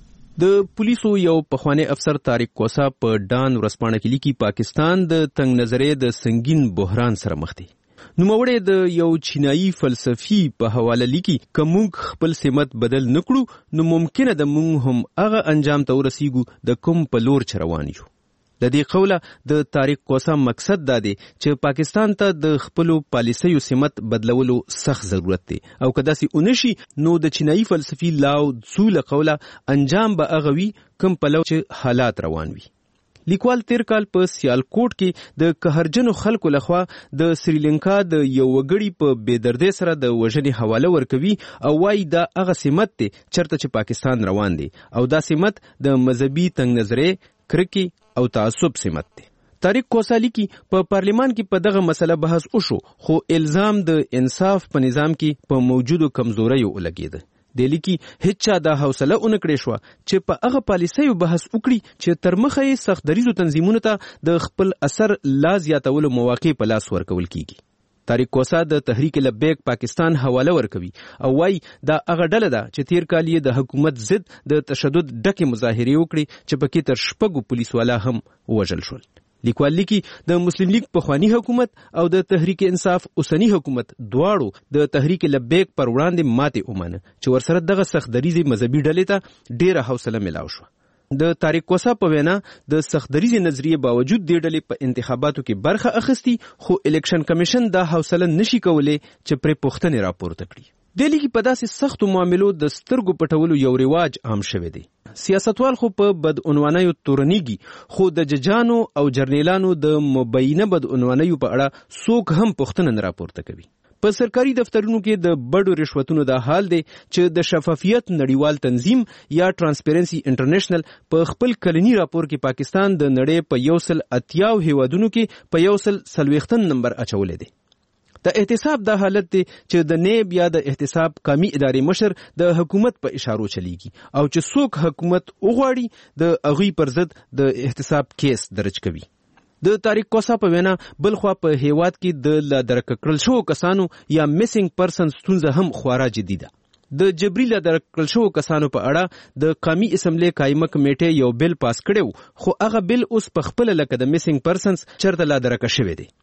د پولیسو یو پخوانی افسر طارق کوسا په ډان ورسپانه کې لیکي پاکستان د تنگ نظرې د سنگین بحران سره مخ دی. نوموړی د یو چینایي فلسفي په حواله لیکي که موږ خپل سمت بدل نکړو نو ممکنه ده موږ هم هغه انجام ته ورسیږو د کوم په لور چې روان یو. د دې قوله د طارق کوسا مقصد دا دی چې پاکستان ته د خپلو پالیسیو سمت بدلولو سخت ضرورت دی او که داسې اونشي نو د چینایي فلسفي لاو څو له قوله انجام به هغه وي کوم پلو چې حالات روان وي. لیکوال تیر کال په سیالکوټ کې د قهرجنو خلکو لخوا د سریلانکا د یو وګړي په بېدردۍ سره د وژنې حواله ورکوي او وايي دا هغه سمت دی چرته چې پاکستان روان دی او دا سمت د مذهبي تنگ نظرۍ کرکي او تعصب سمت دی. طارق کوسا لیکي په پارلیمان کې په دغه مسله بحث وشو خو الزام د انصاف په نظام کې په موجودو کمزوریو ولګېده. د لیکي هیڅ چا دا حوصله اونکړې شوه چې په هغه پالیسیو بحث وکړي چې تر مخه یې سخت دریزو تنظیمونو ته د خپل اثر لا زیاتولو مواقع په لاس ورکول کیږي. طارق کوسا د تحریک لبیک پاکستان حواله ورکوي او وايي دا هغه ډله ده چې تیر کال یې د حکومت ضد د تشدد ډکې مظاهرې وکړي چې پکې تر شپږو پولیس والا هم وژل شول. لیکوال لیکي د مسلم لیگ پخوانی حکومت او د تحریک انصاف اوسنی حکومت دواړو د تحریک لبیک پر وړاندې ماتې ومانه چې ورسره دغه سخت دریزي مذهبي ډلې ته ډیره حوصله ملاو شو. د طارق کوسا په وینا د سخت دریزي نظریې باوجود د ډلې په انتخاباتو کې برخه اخیستی خو الیکشن کمیشن دا حوصله نشي کولای چې پر پښتنې راپورته کړي. د لیکي په داسې سختو معاملو د سترګو پټولو یو رواج عام شوی دی. سیاستوال خو په بدعنوانیو تورنیږي خو د ججانو او جرنیلانو د مبینه بدعنوانیو په اړه څوک هم پوښتنه نه راپورته کوي. په سرکاري دفترونو کې د بډو رشوتونو دا حال دی چې د شفافیت نړیوال تنظیم یا ترانسپیرنسي انټرنیشنل په خپل کلنی راپور کې پاکستان د نړۍ په یو سل اتیاو هیوادونو کې په یو سل څلوېښتم نمبر اچولې دی. د احتساب دا حالت دی چې د نیب یا د احتساب قومي ادارې مشر د حکومت په اشارو چلیږي او چې څوک حکومت وغواړي د هغوی پر ضد د احتساب کیس درج کوي. د طارق کوسا په وینا بلخوا په هیواد کې د لا درک کړل شوو کسانو یا میسنګ پرسن ستونزه هم خورا جدي ده. د جبري لا درک کړل شوو کسانو په اړه د قومي اسمبلی قائمه کمیټې یو بل پاس کړو خو هغه بل اوس په خپل لکه د میسنګ پرسنز چرته لا درک شوی دی.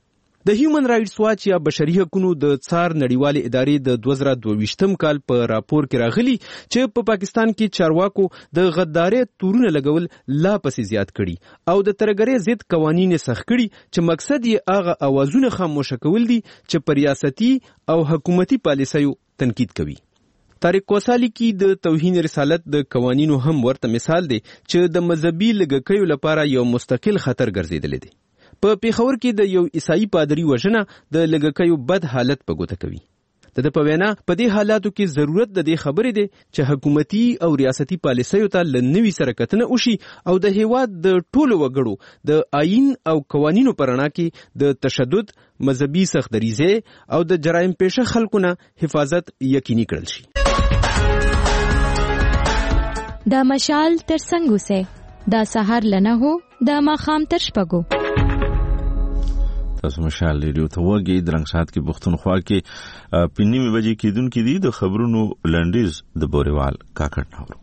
د هیومن رائټس واچ یا بشري حقوقو د څار نړیوالې ادارې د دوه زره دوه کال په راپور کې راغلي چې په پاکستان کې چارواکو د غدارۍ تورونه لګول لا پسې زیات کړي او د ترګرۍ ضد قوانین سخت کړي چې مقصد یې هغه اوازونه خاموشه کول دي چې په ریاستي او حکومتي پالیسیو تنقید کوي. طارق کوسالی کې د توهین رسالت د قوانینو هم ورته مثال دی چې د مذهبي لږکیو لپاره یو مستقل خطر ګرځیدلی دی. په پیښور کې د یو عیسائی پادری وژنه د لږکیو بد حالت په ګوته کوي. د د په وینا په دې حالاتو کې ضرورت د دې خبرې دی چې حکومتي او ریاستي پالیسیو ته له نوي سره کتنه وشي او د هیواد د ټولو وګړو د آئین او قوانینو په رڼا کې د تشدد، مذهبي سختدریزۍ او د جرایم پیشه خلکو نه حفاظت یقیني کړل شي. دا مشال تر څنګه سه دا سحر لنه هو دا ماخام تر شپږو. تاسو مشال ریډیو ته وګورئ. درنګ سات کې پښتونخوا کې پنځمه بجې کېدونکې دي د خبرونو لنډیز د بوريوال کاکړ ناورو.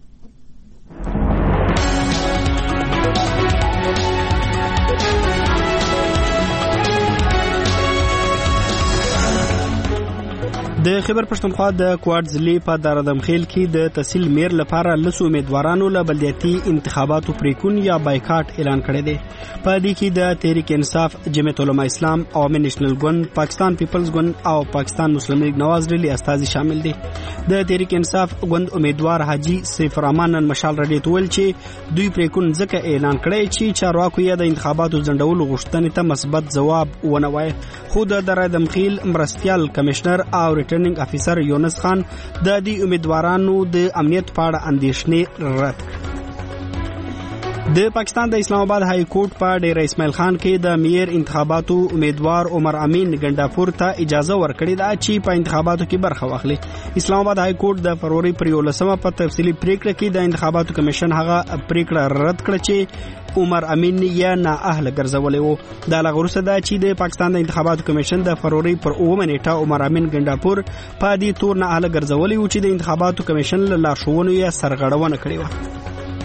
د خیبر پښتونخوا د کوارډ ضلع په دارادمخیل کې د تحصیل میر لپاره لسو امیدوارانو له بلدیاتي انتخاباتو پریکون یا بایکاټ اعلان کړی دی. په دې کې د تحریک انصاف، جمعیت علماء اسلام، عوامي نېشنل ګوند، پاکستان پیپلز ګوند او پاکستان مسلم لیگ نواز ډلې استازي شامل دي. د تحریک انصاف ګوند امیدوار حاجی سیف الرحمن نن مشال رډیټ ویل چې دوی پریکون ځکه اعلان کړی چې چارواکو یې د انتخاباتو ځنډولو غوښتنې ته مثبت ځواب ونه وایي. خو د دارادمخیل مرستیال کمشنر او ریټرنینګ افیسر یونس خان د دې امیدوارانو د امنیت په اړه اندېښنې رد کړې. د پاکستان د اسلام آباد های کورټ په ډیره اسماعیل خان کې د میر انتخاباتو امیدوار عمر امین ګنداپور ته اجازه ورکړې ده چې په انتخاباتو کې برخه واخلي. اسلام آباد های کورټ د فروری پر یولسمه په تفصیلي پریکړه کې د انتخاباتو کمیشن هغه پریکړه رد کړه چې عمر امین یا نه اهل ګرځولې وو. دا لغورسه ده چې د پاکستان د انتخاباتو کمیشن د فروری پر اومه نیټه عمر امین ګنداپور په دې تور نه اهل ګرځولې وو چې د انتخاباتو کمیشن له لارښوونو یې سرغړونه کړې وه.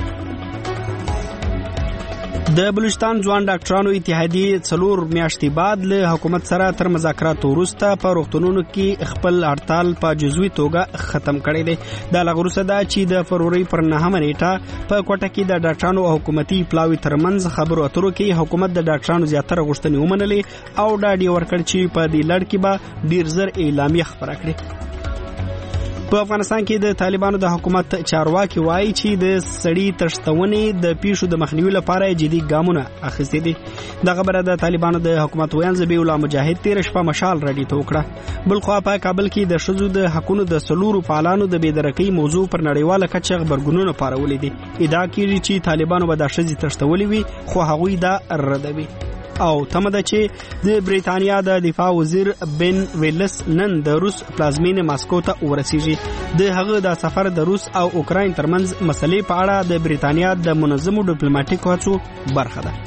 د بلوچستان ځوان ډاکټرانو اتحادیې څلور میاشتې بعد له حکومت سره تر مذاکراتو وروسته په روغتونونو کې خپل هړتال په جزوي توګه ختم کړی دی. دا لغورسه ده چې د فروری پر نهمه نیټه په کوټه کې د ډاکټرانو او حکومتي پلاوي ترمنځ خبرو اترو کې حکومت د ډاکټرانو زیاتره غوښتنې ومنلې او ډاډ یې ورکړ چې په دې لړ کې به ډیر زر اعلامیه خپره کړي. په افغانستان کې د طالبانو د حکومت چارواکي وایي چې د سړي تښتونې د پیښو د مخنیوي لپاره جدي ګامونه اخیستي دي. دا خبره د طالبانو د حکومت ویان ذبیح الله مجاهد تیر شپه مشال رډیټ وکړه. بل خو په کابل کې د شذو د حقونو د سلورو پالانو د بېدرکۍ موضوع پر نړیواله کچه خبرګونونه پارولې دي. ادعا کیږي چې طالبانو به د شذې تښتولې وي خو هغوی دا ردوي. او تمه ده چې د بریتانیا د دفاع وزیر بن ویلس نن د روس پلازمینه ماسکو ته ورسیږي. د هغه د سفر د روس او اوکراین ترمنځ مسلې په اړه د بریتانیا د منظمو ډیپلوماټیکو هڅو برخه ده.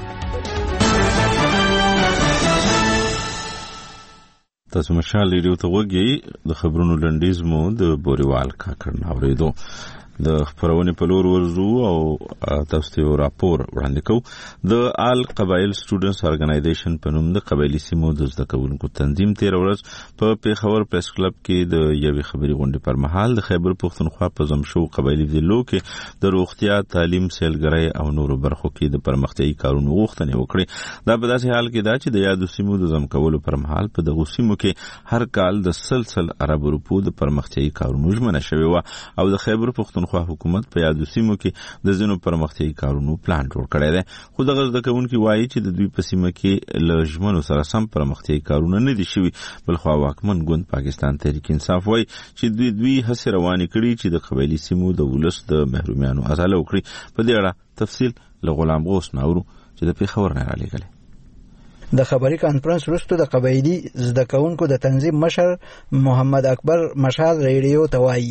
تاسو مشال ریډیو ته وګورئ. د خبرونو لنډیز مو د بوريوال کاکړ ناورېدو. د خبرونې په لور ورزو او تاسو ته راپور وړاندې کوو. د آل قبایل سټوډنټس ارګنایزیشن په نوم د قبایلی سیمو د زده کوونکو تنظیم تیر ورځ په پیښور پریس کلب کې د یوې خبري غونډې پر مهال د خیبر پښتونخوا په زمشو قبایلی ضلعو کې د روغتیا، تعلیم، سیلګرۍ او نورو برخو کې د پرمختیايي کارونو غوښتنې وکړې. دا په داسې حال کې ده چې د یادو سیمو د زم کولو پر مهال په دغو سیمو کې هر کال د سلسل عرب روپو د پرمختیايي کارونو ژمنه شوې وه او د خیبر پښتونخوا حکومت په یادو سیمو کې د ځینو پرمختیايي کارونو پلان جوړ کړی دی. خو دغه زده کوونکي وایي چې د دوی په سیمه کې له ژمنو سره سم پرمختیايي کارونه نه دي شوي. بلخوا واکمن ګوند پاکستان تحریک انصاف وایي چې دوی دوی هڅې روانې کړي چې د قبایلي سیمو د ولس د محرومیانو ازاله وکړي. په دې اړه تفصیل له غلام غوث ناورو چې د پیښور نه رالیږلی. د خبري کانفرنس وروسته د قبایلي زده کوونکو د تنظیم مشر محمد اکبر مشال ریډیو ته وایي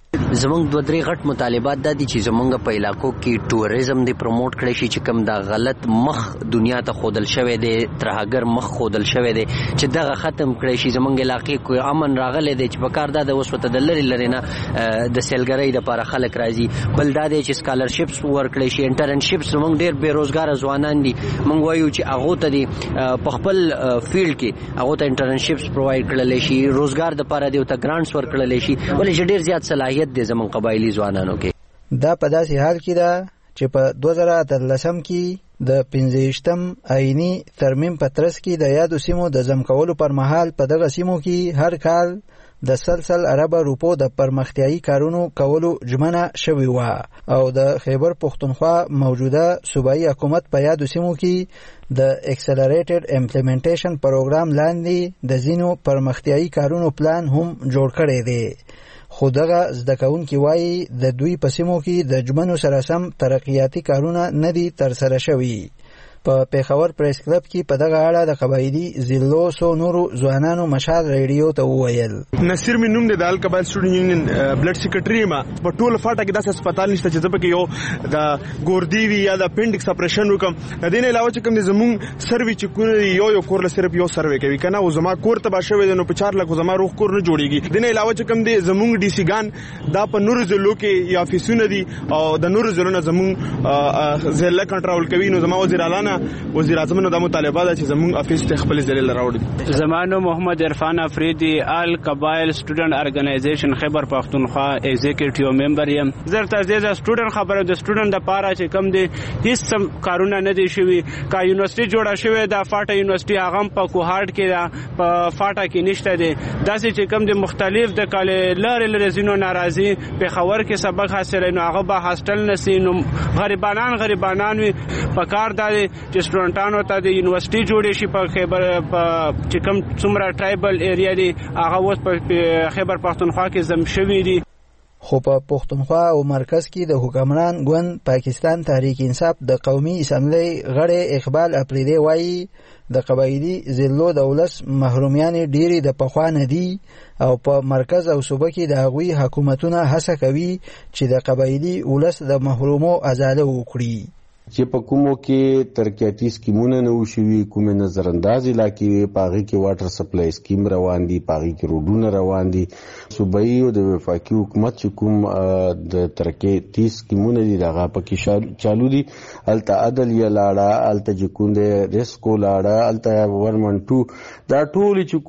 زمونږ دوه درې غټ مطالبات دا دي چې زمونږ په علاقو کې ټوریزم دی پروموټ کړی شي چې کوم دا غلط مخ دنیا ته خودل شوی دی ترهګر مخ خودل شوی دی چې دغه ختم کړی شي زمونږ علاقې کوی امن راغلی دی چې په کار دا د اوس ورته د لرې لرې نه د سیلګرۍ دپاره خلک راځي بل دا دی چې سکالرشپس ورکړی شي انټرنشپس زمونږ ډېر بېروزګاره ځوانان دي مونږ وایو چې هغو ته دي په خپل فیلډ کې هغو ته انټرنشپس پرووایډ کړلی شي روزګار دپاره دې ورته ګرانټس ورکړلی شي ولې چې ډېر زیات صلاحیت دی زمونږ قبایلي ځوانانو کې. دا په داسې حال کې ده چې په دوه زره اتلسم کې د پنځه ویشتم آئینی ترمیم په ترڅ کې د یادو سیمو د ضم کولو پر مهال په دغه سیمو کې هر کال د سل سل اربه روپو د پرمختیایي کارونو کولو ژمنه شوې وه او د خیبر پښتونخوا موجوده صوبایي حکومت په یادو سیمو کې د اکسلریټډ امپلیمنټیشن پروګرام لاندې د ځینو پرمختیایي کارونو پلان هم جوړ کړی دی خو دغه زده کوونکي وایي د دوی په سیمو کې د ژمنو سره سم ترقیاتي کارونه نه دي ترسره شوي. په پیښور پریس کلب کې په دغه اړه د قبایلي ضلعو څو نورو ځوانانو مشال ریډیو ته وویل. نصیر مې نوم دی د القبایل سټوډنټ یونین بلډ سیکریټري یم. په ټوله فاټه کې داسې هسپتال نشته چې زه پکې یو د ګوردی وي یا د اپنډکس اپریشن وکړم. د دې نه علاوه چې کوم دی زموږ سروي چې کور یو یو کور له صرف یو سروي کوي که نه او زما کور تباه شوی دی نو په چار لک زما روغ کور نه جوړېږي. د دې نه علاوه چې کوم دی زموږ ډي سي ګان دا په نورو ضلعو کې یا افیسونه دي او د نورو ضلعو نه زموږ ضلع کنټرول کوي نو زما وزیر اعلی وزیر اعظم نو د مطالبه ده چې زموږ افیس ته خپل ضلع راوړي. زمانو محمد عرفان افریدی آل قبایل سټوډنټ ارګنایزیشن خیبر پختونخوا ایگزیکټیو ممبر یم. زه تاسو د سټوډنټ خبره د سټوډنټ د پاره چې کم دي هیڅ کارونه نه دي شوي کا یونیورسيټي جوړه شوې ده فاټا یونیورسيټي هغه په کوهارت کې ده په فاټا کې نشته دي داسې چې کم دي مختلف د کال لارې لري زینو ناراضي په خبر کې سبق حاصل نو هغه به هاستل نسی نو غریبانان غریبانان وي په کار دي چې سټوډنټانو ته د یونیورسيټي جوړې شي په خیبر په چې کوم څومره ټرایبل ایریا دي هغه اوس په خیبر پختونخوا کې زم شوي دي. خو په پښتونخوا او مرکز کې د حکمران ګوند پاکستان تحریک انصاف د قومي اسمبلی غړی اقبال اپریدی وایي د قبایلي ضلعو د ولس محرومیانې ډېرې د پخوا نه دي او په مرکز او صوبه کې د هغوی حکومتونه هڅه کوي چې د قبایلي ولس د محرومو ازاله وکړي. چې په کومو کې ترقیاتي سکیمونه نه وشوي کومې نظر انداز علاقې پاغي کې واټر سپلای سکیم روان دي پاغي کې روډونه روان دي صوبایي او د وفاقي حکومت چې کوم د ترقیاتي سکیمونه دي دغه پکې چالو دي الته عدل یا لاړه الته چې کوم د ریسکو لاړه الته ورمن ټو دا ټول چې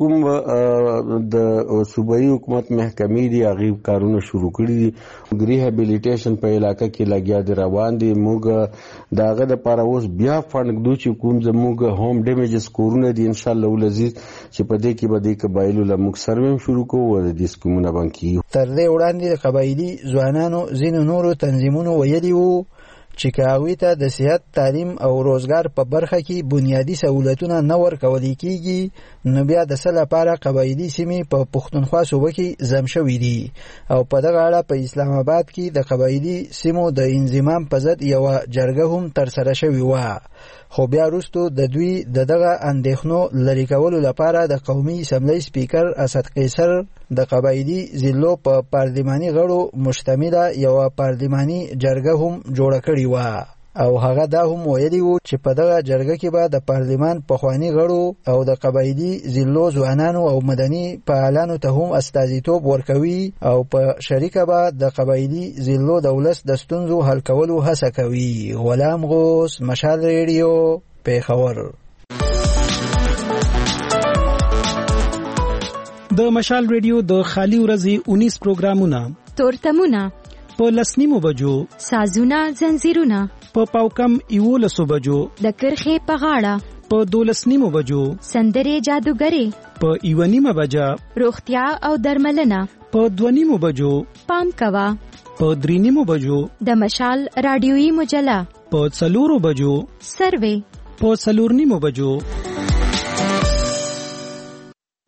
کوم د صوبایي حکومت محکمې دي هغه کارونه شروع کړي دي ریهابیلیټیشن په علاقې کې لګیا دي روان دي موږ داغه د پاره اوس بیا فند دو چې کوم زموږ هوم ډیمیجز کورونه دي ان شاء الله ولزیز چې په دې کې به د قبایلو له موږ سرویم شروع کوو او د دې سکیمونه باندې تر دې وړاندې د قبایلي ځوانانو ځینو نورو تنظیمونو ویلي وو چې کاوی ته د صحت تعلیم او روزګار په برخه کې بنیادی سہولتونه نه ورکول کیږي نو بیا د څه لپاره قبایلي سیمې په پښتونخوا صوبه کې زم شوي دي او په دغه اړه په اسلام آباد کې د قبایلي سیمو د انضمام په ضد یوه جرګه هم ترسره شوې وه خو بیا وروستو د دوی د دغه اندېښنو لرې کولو لپاره د قومي اسمبلی سپیکر اسد قیصر د قبایلي ضلعو په پارلماني غړو مشتمله یوه پارلماني جرګه هم جوړه کړې وه او هغه دا هم ویلي وو چې په دغه جرګه کې به د پارلمان پخواني غړو او د قبایلي ضلعو ځوانانو او مدني فعالانو ته هم استازیتوب ورکوي او په شریکه به د قبایلي ضلعو د ولس د ستونزو حل کولو هڅه کوي. غلام غوث مشال ریډیو پیښور. د مشال ریډیو د خالی ورځې انیس پروګرامونه تورتمونه په لسنیمو بجو سازونه زنجیرونه په پاوکم یولسو بجو د کرخې په غاړه په دولسنیمو بجو سندرې جادوګرې په یونیمه بجا روغتیا او درملنه په دونیمو بجو پام کوا په درینیمو بجو د مشال رادیویی مجله په څلورو بجو سروي په څلورنیمو بجو.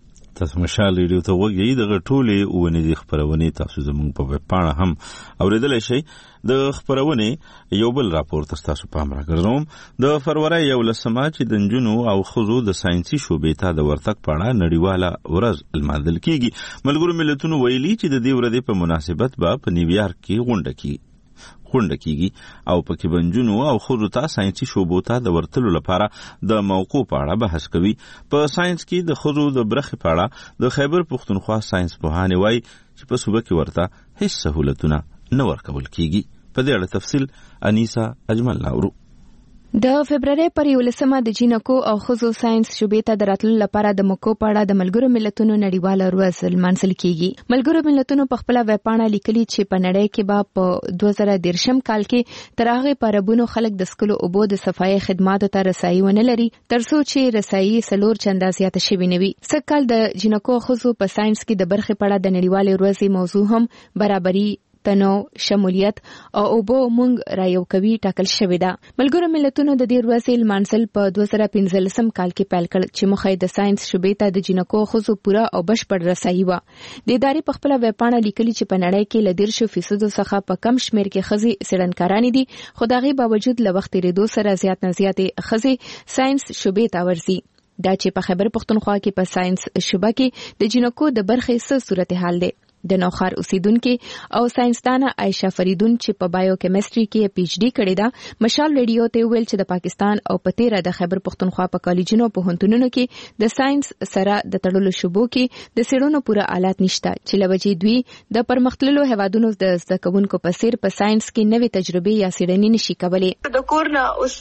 تاسو مشال ریډیو ته وګورئ دغه ټولې ونې خبرونه تاسو زموږ په پاڼه هم اوریدل شئ. د خبرونه یو بل راپور تاسو پام راګرځوم. د فروری یو لسمه چې د نجونو او ښځو د ساينسي شوبې ته د ورتګ په اړه نړیواله ورځ لمانځل کیږي. ملګرو ملتونو ویلي چې د دې ورځې په مناسبت به په نیویارک کې غونډه کیږي غونډه کیږي او پکې بنجونو او خودو ته ساينسي شوبو ته د ورتلو لپاره د موقع په اړه بحث کوي. په ساينس کې د خودو د برخې په اړه د خیبر پښتونخوا ساينس پوهان وایي چې په صوبه کې ورته هیڅ سہولتونه نه ورکول کیږي. په دې اړه تفصیل انیسا اجمل لاورو. د فبرवरी پر یولسمه د جینکو او خزو ساينس شوبې ته دراتلو لپاره د موقع په اړه د ملګرو ملتونو نړیواله ورځ لمانځل کیږي. ملګرو ملتونو په خپل ویب پاڼه لیکلي چې په نړۍ کې به په دوه زره دېرشم کال کې تر هغه پربونو خلک د سکلو اوبو د صفایي خدماتو ته رسایي ونه لري ترڅو چې رسایي سلور چنده زیاته شوي نه وي. سږ د جینکو خزو په ساينس کې د برخې په اړه د نړیواله ورځ موضوع هم برابري تنو شمولیت او اوبو مونږ را یو کوي ټاکل شوې ده. ملګرو ملتونو د دې ورځې لمانځل په دوه زره پنځلسم کال کې پیل کړ چې مخې د ساينس شوبې ته د جینکو خزو پوره او بشپړ رسایي و. د ادارې په خپل ویب پاڼه لیکلي چې په نړۍ کې ل دیرشو فیصد څخه په کم شمیر کې خزي سړنکاران دي خو دغه باوجود ل وخت ریدو سره زیات نه زیاتې خزي ساينس شوبې ته ورځي. دا چې په خیبر پښتونخوا کې په ساينس شوبه کې د جینکو د برخې څه صورتحال دی. د نوخار اوسیدونکو او ساينسدانه عائشہ فریدون چې په بایو کیمستري کې پی ایچ ډي کړې ده مشال ریډیو ته ویل چې د پاکستان او پتیره د خیبر پښتونخوا په کالجونو په هنتونونو کې د ساينس سره د تړلو شوبو کې د سیړونو پوره آلات نشته چې لوجې دوی د پرمختللو هوادونو د زده کوونکو په سیر په ساينس کې نوې تجربې یا سیړنې نشي کولای. د کورنا اوس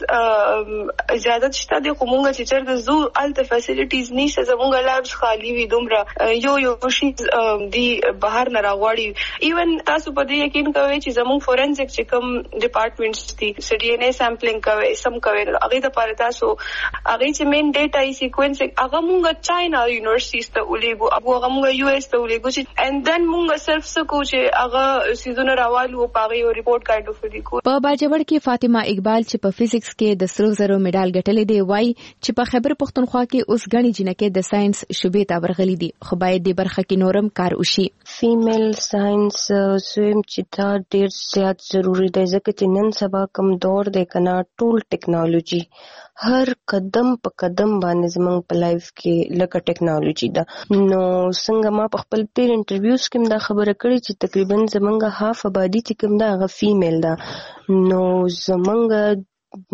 اجازه شته د کومه چې چر د زو الټ فیسیلیټیز نشته زموږ لابس خالی وي دومره یو یو شي دی بهر نه راغواړي. ایون تاسو په دې یقین کوئ چې زموږ فورنزیک چې کوم ډپارټمنټس دي سی ډي ان اے سامپلینګ کوي سم کوي هغه د پاره تاسو هغه چې مین ډیټا ای سیکوینس هغه موږ چاینا یونیورسيټیز ته ولېګو هغه موږ یو اس ته ولېګو چې اند دن موږ صرف سکو چې هغه سيزونه راوالو په هغه ریپورت کارډ ولیکو. په باجوړ کې فاطمه اقبال چې په فزکس کې د سرو زرو میډال ګټلې دی وای چې په خیبر پښتونخوا کې اوس غني جنکه د ساينس شوبې ته ورغلي دي خو باید د برخه کې نورم کار وشي. فیمیل ساينس زم چې دا ډیر زیات ضروری دی ځکه چې نن سبا کم دور دی کنه ټول ټیکنالوژي هر قدم په قدم باندې زمونږ په لایف کې لکه ټیکنالوژي ده. نو څنګه ما په خپل تیر انټرویوز کې دا خبره کړې چې تقریبا زمونږ هاف آبادی چې کوم دا هغه فیمیل ده. نو زمونږ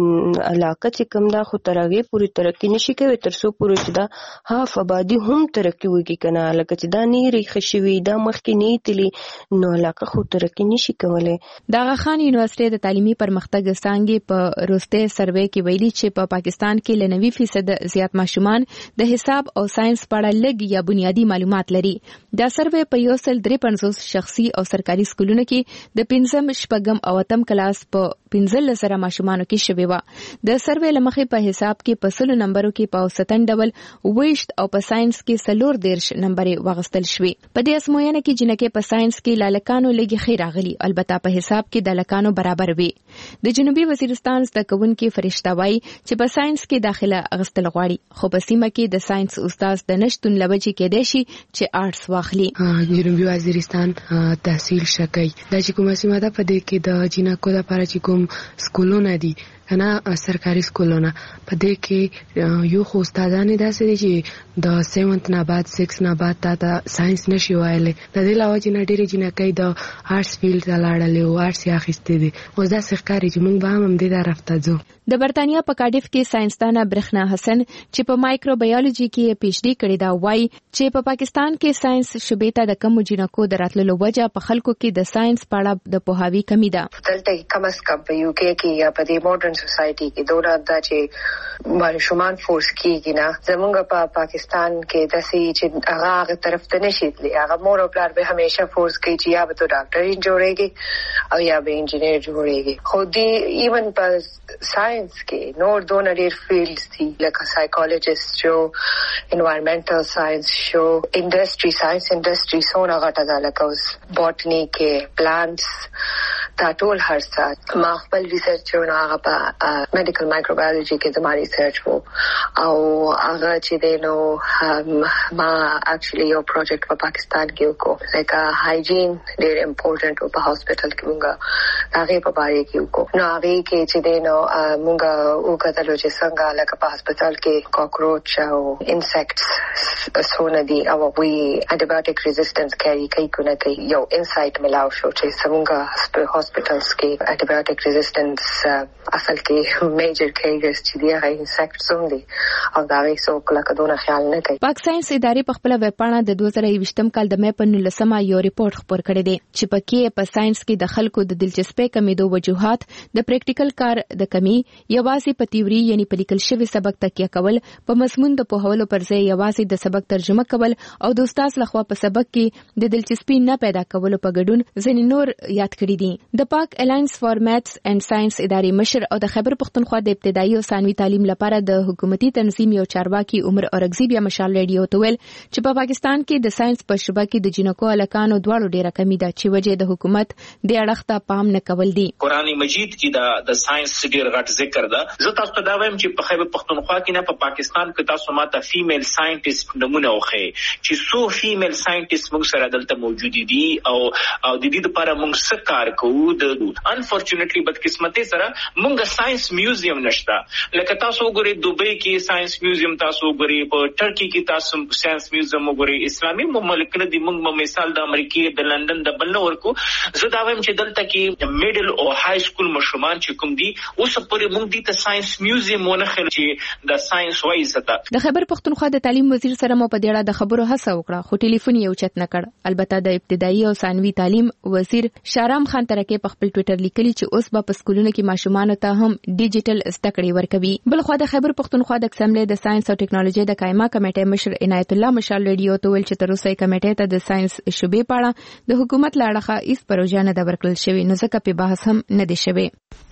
علاقه چې کوم دا خو ترغه پوری ترقی نشي کوي ترڅو پوری چې دا هاف آبادی هم ترقی وږي کنه لکه چې دا نیری خشوي دا مخکې نه تلی نو علاقه خو ترقی نشي کولای. دا خان یونیورسيټي د تعلیمي پرمختګ څنګه په روسته سروې کې ویلي چې په پا پاکستان کې ل نوي فیصد زیات ماشومان د حساب او ساينس په اړه لږ یا بنیادی معلومات لري. دا سروې په یو سل درې پنځوس شخصي او سرکاري سکولونو کې د پنځم شپږم او اتم کلاس په پنځل سره ماشومانو کې شوی و. د سروې لمخې په حساب کې په سلو نمبرو کې په اوسطن ډول ویشت او په ساينس کې سلور دیرش نمبرې واغستل شوې. په دې ازموینه کې جنکه په ساينس کې لالکانو لګي خیر راغلي البته په حساب کې د لکانو برابر وي. د جنوبي وزیرستان زده کوونکي فرشته وای چې په ساينس کې داخله اغستل غواړي خو په سیمه کې د ساينس استاد د نشټون لوجې کې دی شي چې آرټس واخلي. جنوبي وزیرستان تحصیل شکای د کومه سیمه ده په دې کې د جنکو لپاره چې کوم سکولونه دي کنه سرکاري سکولونه په دې کې یو خو استادانه داسې دي چې د سیونت نه بعد سکس نه بعد تا ساينس نشي وایلی د دې علاوه چې نډيري جنکې د آرټس فیلډ ته لاړلې او آرټس یې اخیستې دي اوس دا سرکاري چې موږ به هم دې طرف ته ځو. د برتانیا په کارډیف کې ساينسدانه برخنا حسن چې په مایکروبیولوژي کې پی ایچ ډي کړې دا وایي چې په پاکستان کې ساينس شوبې ته د کم جنکو دراتلو وجه په خلکو کې د ساينس په اړه د پوهاوی کمی ده. دلته کم از کم په یو کې کې یا په دې ماډرن سوسایټي کې دوره دا چې باندې شومان فورس کېږي نه زمونږ په پاکستان کې داسې چې هغه هغه طرف ته نشي تللی هغه مور او پلار به همیشه فورس کوي چې یا به تو ډاکټر جوړېږي او یا به انجینیر جوړېږي. خو دې ایون په ساينس کې نور دونه ډېر فیلډز دي لکه سایکالوجست شو انوایرمنټل ساينس شو انډستری ساينس انډستری سونه غټه ده لکه اوس بوټني کې پلانټس دا ټول هر څه ما خپل ریسرچونه هغه په میډیکل مایکروبیولوژي کې زما ریسرچ وو او هغه چې دی نو ما اکچولی یو پروجیکټ په پاکستان کې وکړو لکه هایجین ډېر امپورټنټ و په هاسپټل کې مونږ هغې په باره کې وکړو. نو هغې کې چې دی نو مونږ وکتلو چې څنګه لکه په هسپتال کې کاکروچ او انسیکټس څونه دي او وی انټيبیوټیک ریزिस्टेंस کیری کوي کنه کوي. یو انسایټ ملاو شو چې څنګه هاسپټلز کې انټيبیوټیک ریزिस्टेंस اصل کې میجر کیسز چې دی هغه انسیکټس هم دي او دا غي څو کله کدونه خیال نه کوي. پاک ساينس ادارې په خپل ویب پاڼه د دوه زره یوویشتم کال د مې په نولسمه یو ریپورت خپور کړی دی چې پکې په ساينس کې د خلکو د دلچسپۍ کمیدو وجوهات د پریکټیکل کار د کمی یوازې په تیوري یعنی په لیکل شوی سبق تکیه کول په مضمون د پوهولو پر ځای یوازې د سبق ترجمه کول او د استاد لخوا په سبق کې د دلچسپي نه پیدا کولو په ګډون ځینې نور یاد کړی دي. د پاک الاینس فار میتھس اینڈ ساينس ادارې مشر او د خیبر پختونخوا د ابتدایي او ثانوي تعلیم لپاره د حکومتي تنظیم یو چارواکي عمر اورګزی بیا مشال ریډیو ته ویل چې په پاکستان کې د ساينس په شبکه کې د جنکو الکانو دواړو ډیره کمی ده چې وجه د حکومت د اړخ ته پام نه کول دي. قرآن مجید کې د د ساينس ډیر غټ ذکر ده. زه تاسو ته دا وایم چې په خیبر پختونخوا کې نه په پاکستان کې تاسو ماته فیمیل ساينټیست نمونه وخی چې سو فیمیل ساينټیست موږ سره دلته موجود دي او او د دې لپاره موږ څه کار کوو. د انفورچونټلی بدقسمتۍ سره موږ ساينس میوزیم نشته. لکه تاسو وګورئ دوبۍ کې ساينس میوزیم، تاسو وګورئ په ټرکی کې تاسو ساينس میوزیم وګورئ. اسلامي مملکت دي موږ مثال د امریکای د لندن د بل نور کو. زه دا وایم چې دلته کې میډل او های سکول مشرومان چې کوم دي اوس پورې موږ دي ته ساينس میوزیم ونه خل چې د ساينس وایي ستا. د خیبر پختونخوا د تعلیم وزیر سره مو په دې اړه د خبرو هڅه وکړه خو ټلیفون یې اوچت نه کړ. البته د ابتدایي او ثانوي تعلیم وزیر شارام خان ترکه په خپل ټوئیټر لیکلي چې اوس به په سکولونو کې ماشومان ته هم ډیجیټل زده کړې ورکوي. بل خو د خیبر پختونخوا د اسمبلی د ساينس او ټیکنالوژي د قائمه کمیټې مشر عنایت الله مشال ریډیو ته ویل چې تر اوسه کمیټې ته د ساينس شوبې پاړه د حکومت لاړه هیڅ پروژه نه د ورکړل شوی نو ځکه په بحث هم نه دی شوی.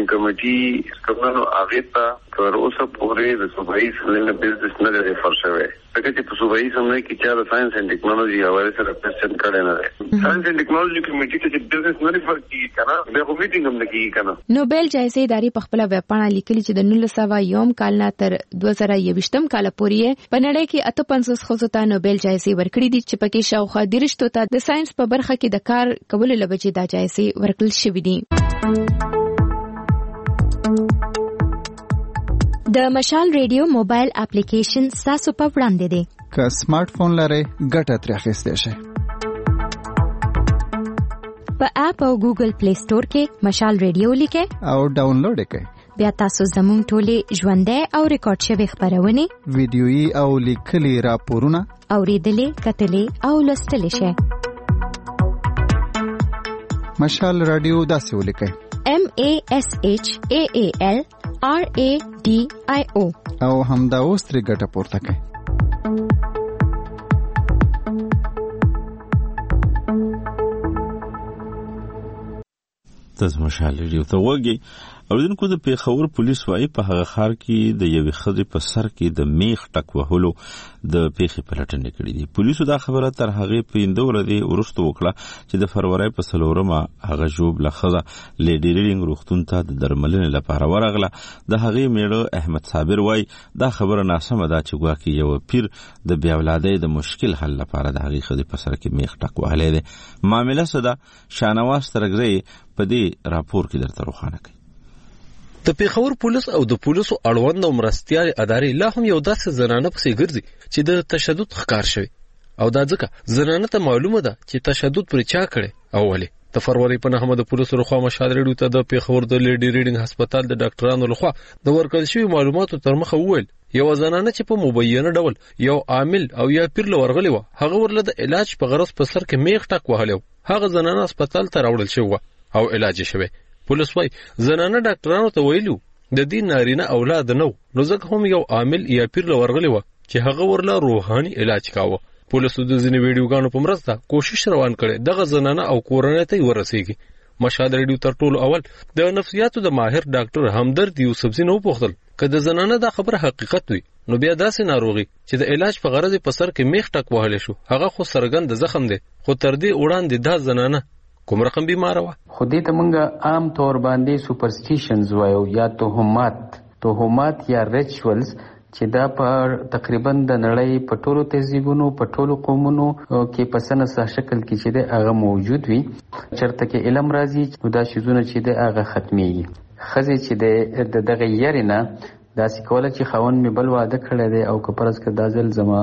کمیټې څنګه هغه ته تر اوسه پورې د صوبایي سمنه بزنس نه لري فرشوي. ځکه چې په صوبایي سمنه کې چې د ساينس اند ټیکنالوژي حواله سره پرسنټ کړي نه ده. ساينس اند ټیکنالوژي کمیټې ته چې بزنس نه لري فرقي کنه به خو میټینګ هم نه کیږي کنه. نوبل جایزه ادارې په خپل ویب پاڼه لیکلي چې د نولس سوه یوم کال نه تر دوه زره یوویشتم کال پورې په نړۍ کې اته پنځوس ښځو ته نوبل جایزې ورکړي دي چې پکې شاوخوا دیرشتو ته د ساينس په برخه کې د کار کولو لپاره دا جایزې ورکړل شوې دي. د مشال ریډیو موبایل اپلیکیشن تاسو په وړاندې دی. که سمارټ فون لرئ ګټه ترې اخیستی شئ. په اپ او ګوګل پلی سٹور کې مشال ریډیو لیکئ او ډاونلوډ یې کړئ. بیا تاسو زموږ ټولې ژوندۍ او ریکارډ شوې خبرونه ویډیويي او لیکلي راپورونه اوریدلې کتلې او لوستلې شئ. مشال رادیو داسې ولیکئ M A S H A A L R A D I O او همدا اوس ترې ګټه پورته کړئ. تاسو مشال ریډیو ته وګورئ. اوریدونکو د پیښور پولیس وايي په هغه ښار کې د یوې ښځې په سر کې د میخ ټک وهلو د پیښې پلټنې کړې دي. پولیسو دا خبره تر هغې پنځه ورځې وروسته وکړه چې د فروری په څلورمه هغه ژوبله ښځه لیډي ریډینګ روغتون ته د درملنې لپاره ورغله. د هغې میړه احمد صابر وايي دا خبره ناسمه ده چې ګواکې یو پیر د بیا اولادۍ د مشکل حل لپاره د هغې ښځې په سر کې میخ ټک وهلی دی. معامله څه ده شاهنواز ترګزی په دې راپور کې درته روښانه کوي. د پیښور پولیس او د پولیسو اړوند او مرستیال ادارې لا هم یو داسې زنانه پسې ګرځي چې د تشدد ښکار شوی او دا ځکه زنانه ته معلومه ده چې تشدد پرې چا کړی او ولې. د فروری په نهمه د پولیسو لخوا مشال ریډیو ته د پیښور د لیډي ریډینګ هسپتال د ډاکټرانو لخوا د ورکړل شوي معلوماتو تر مخه وویل یو زنانه چې په مبینه ډول یو عامل او یا پیر له ورغلی و هغه ورله د علاج په غرض په سر کې میخ ټک وهلی و. هغه زنانه هسپتال ته راوړل شوې وه او علاج یې شوی. پولیس وايي زنانه ډاکټرانو ته ویلو د دې نارینه اولاد نو نو ځکه هم یو عامل یا پیر له ورغلی و چې هغه ورله روحاني علاج کاوه. پولیسو د ځینې ویډیوګانو په مرسته کوشش روان کړي دغه زنانه او کورنۍ ته ورسیږي. مشال ریډیو تر ټولو اول د نفسیاتو د ماهر ډاکټر همدرد یوسفزي نو پوښتل که د زنانه دا خبره حقیقت وي نو بیا داسې ناروغي چې د علاج په غرض په سر کې میخ ټک وهلی شو هغه خو سرګند زخم دی خو تر دې وړاندې دا زنانه کوم رقم بیمار و خو دې ته موږ عام طور باندې سوپرسټیشنز وایو یا توهمات توهمات یا ریچوالز چې دا په تقریبا د نړۍ په ټولو تهذیبونو په ټولو قومونو کې په سنه سه شکل کې چې د هغه موجود وي چرته کې علم راځي نو دا شیزونه چې د هغه ختميږي خزه چې د دغه یارینه دا سکوله چې خاون می بل واده کړی دی او کپرس کې دازل زما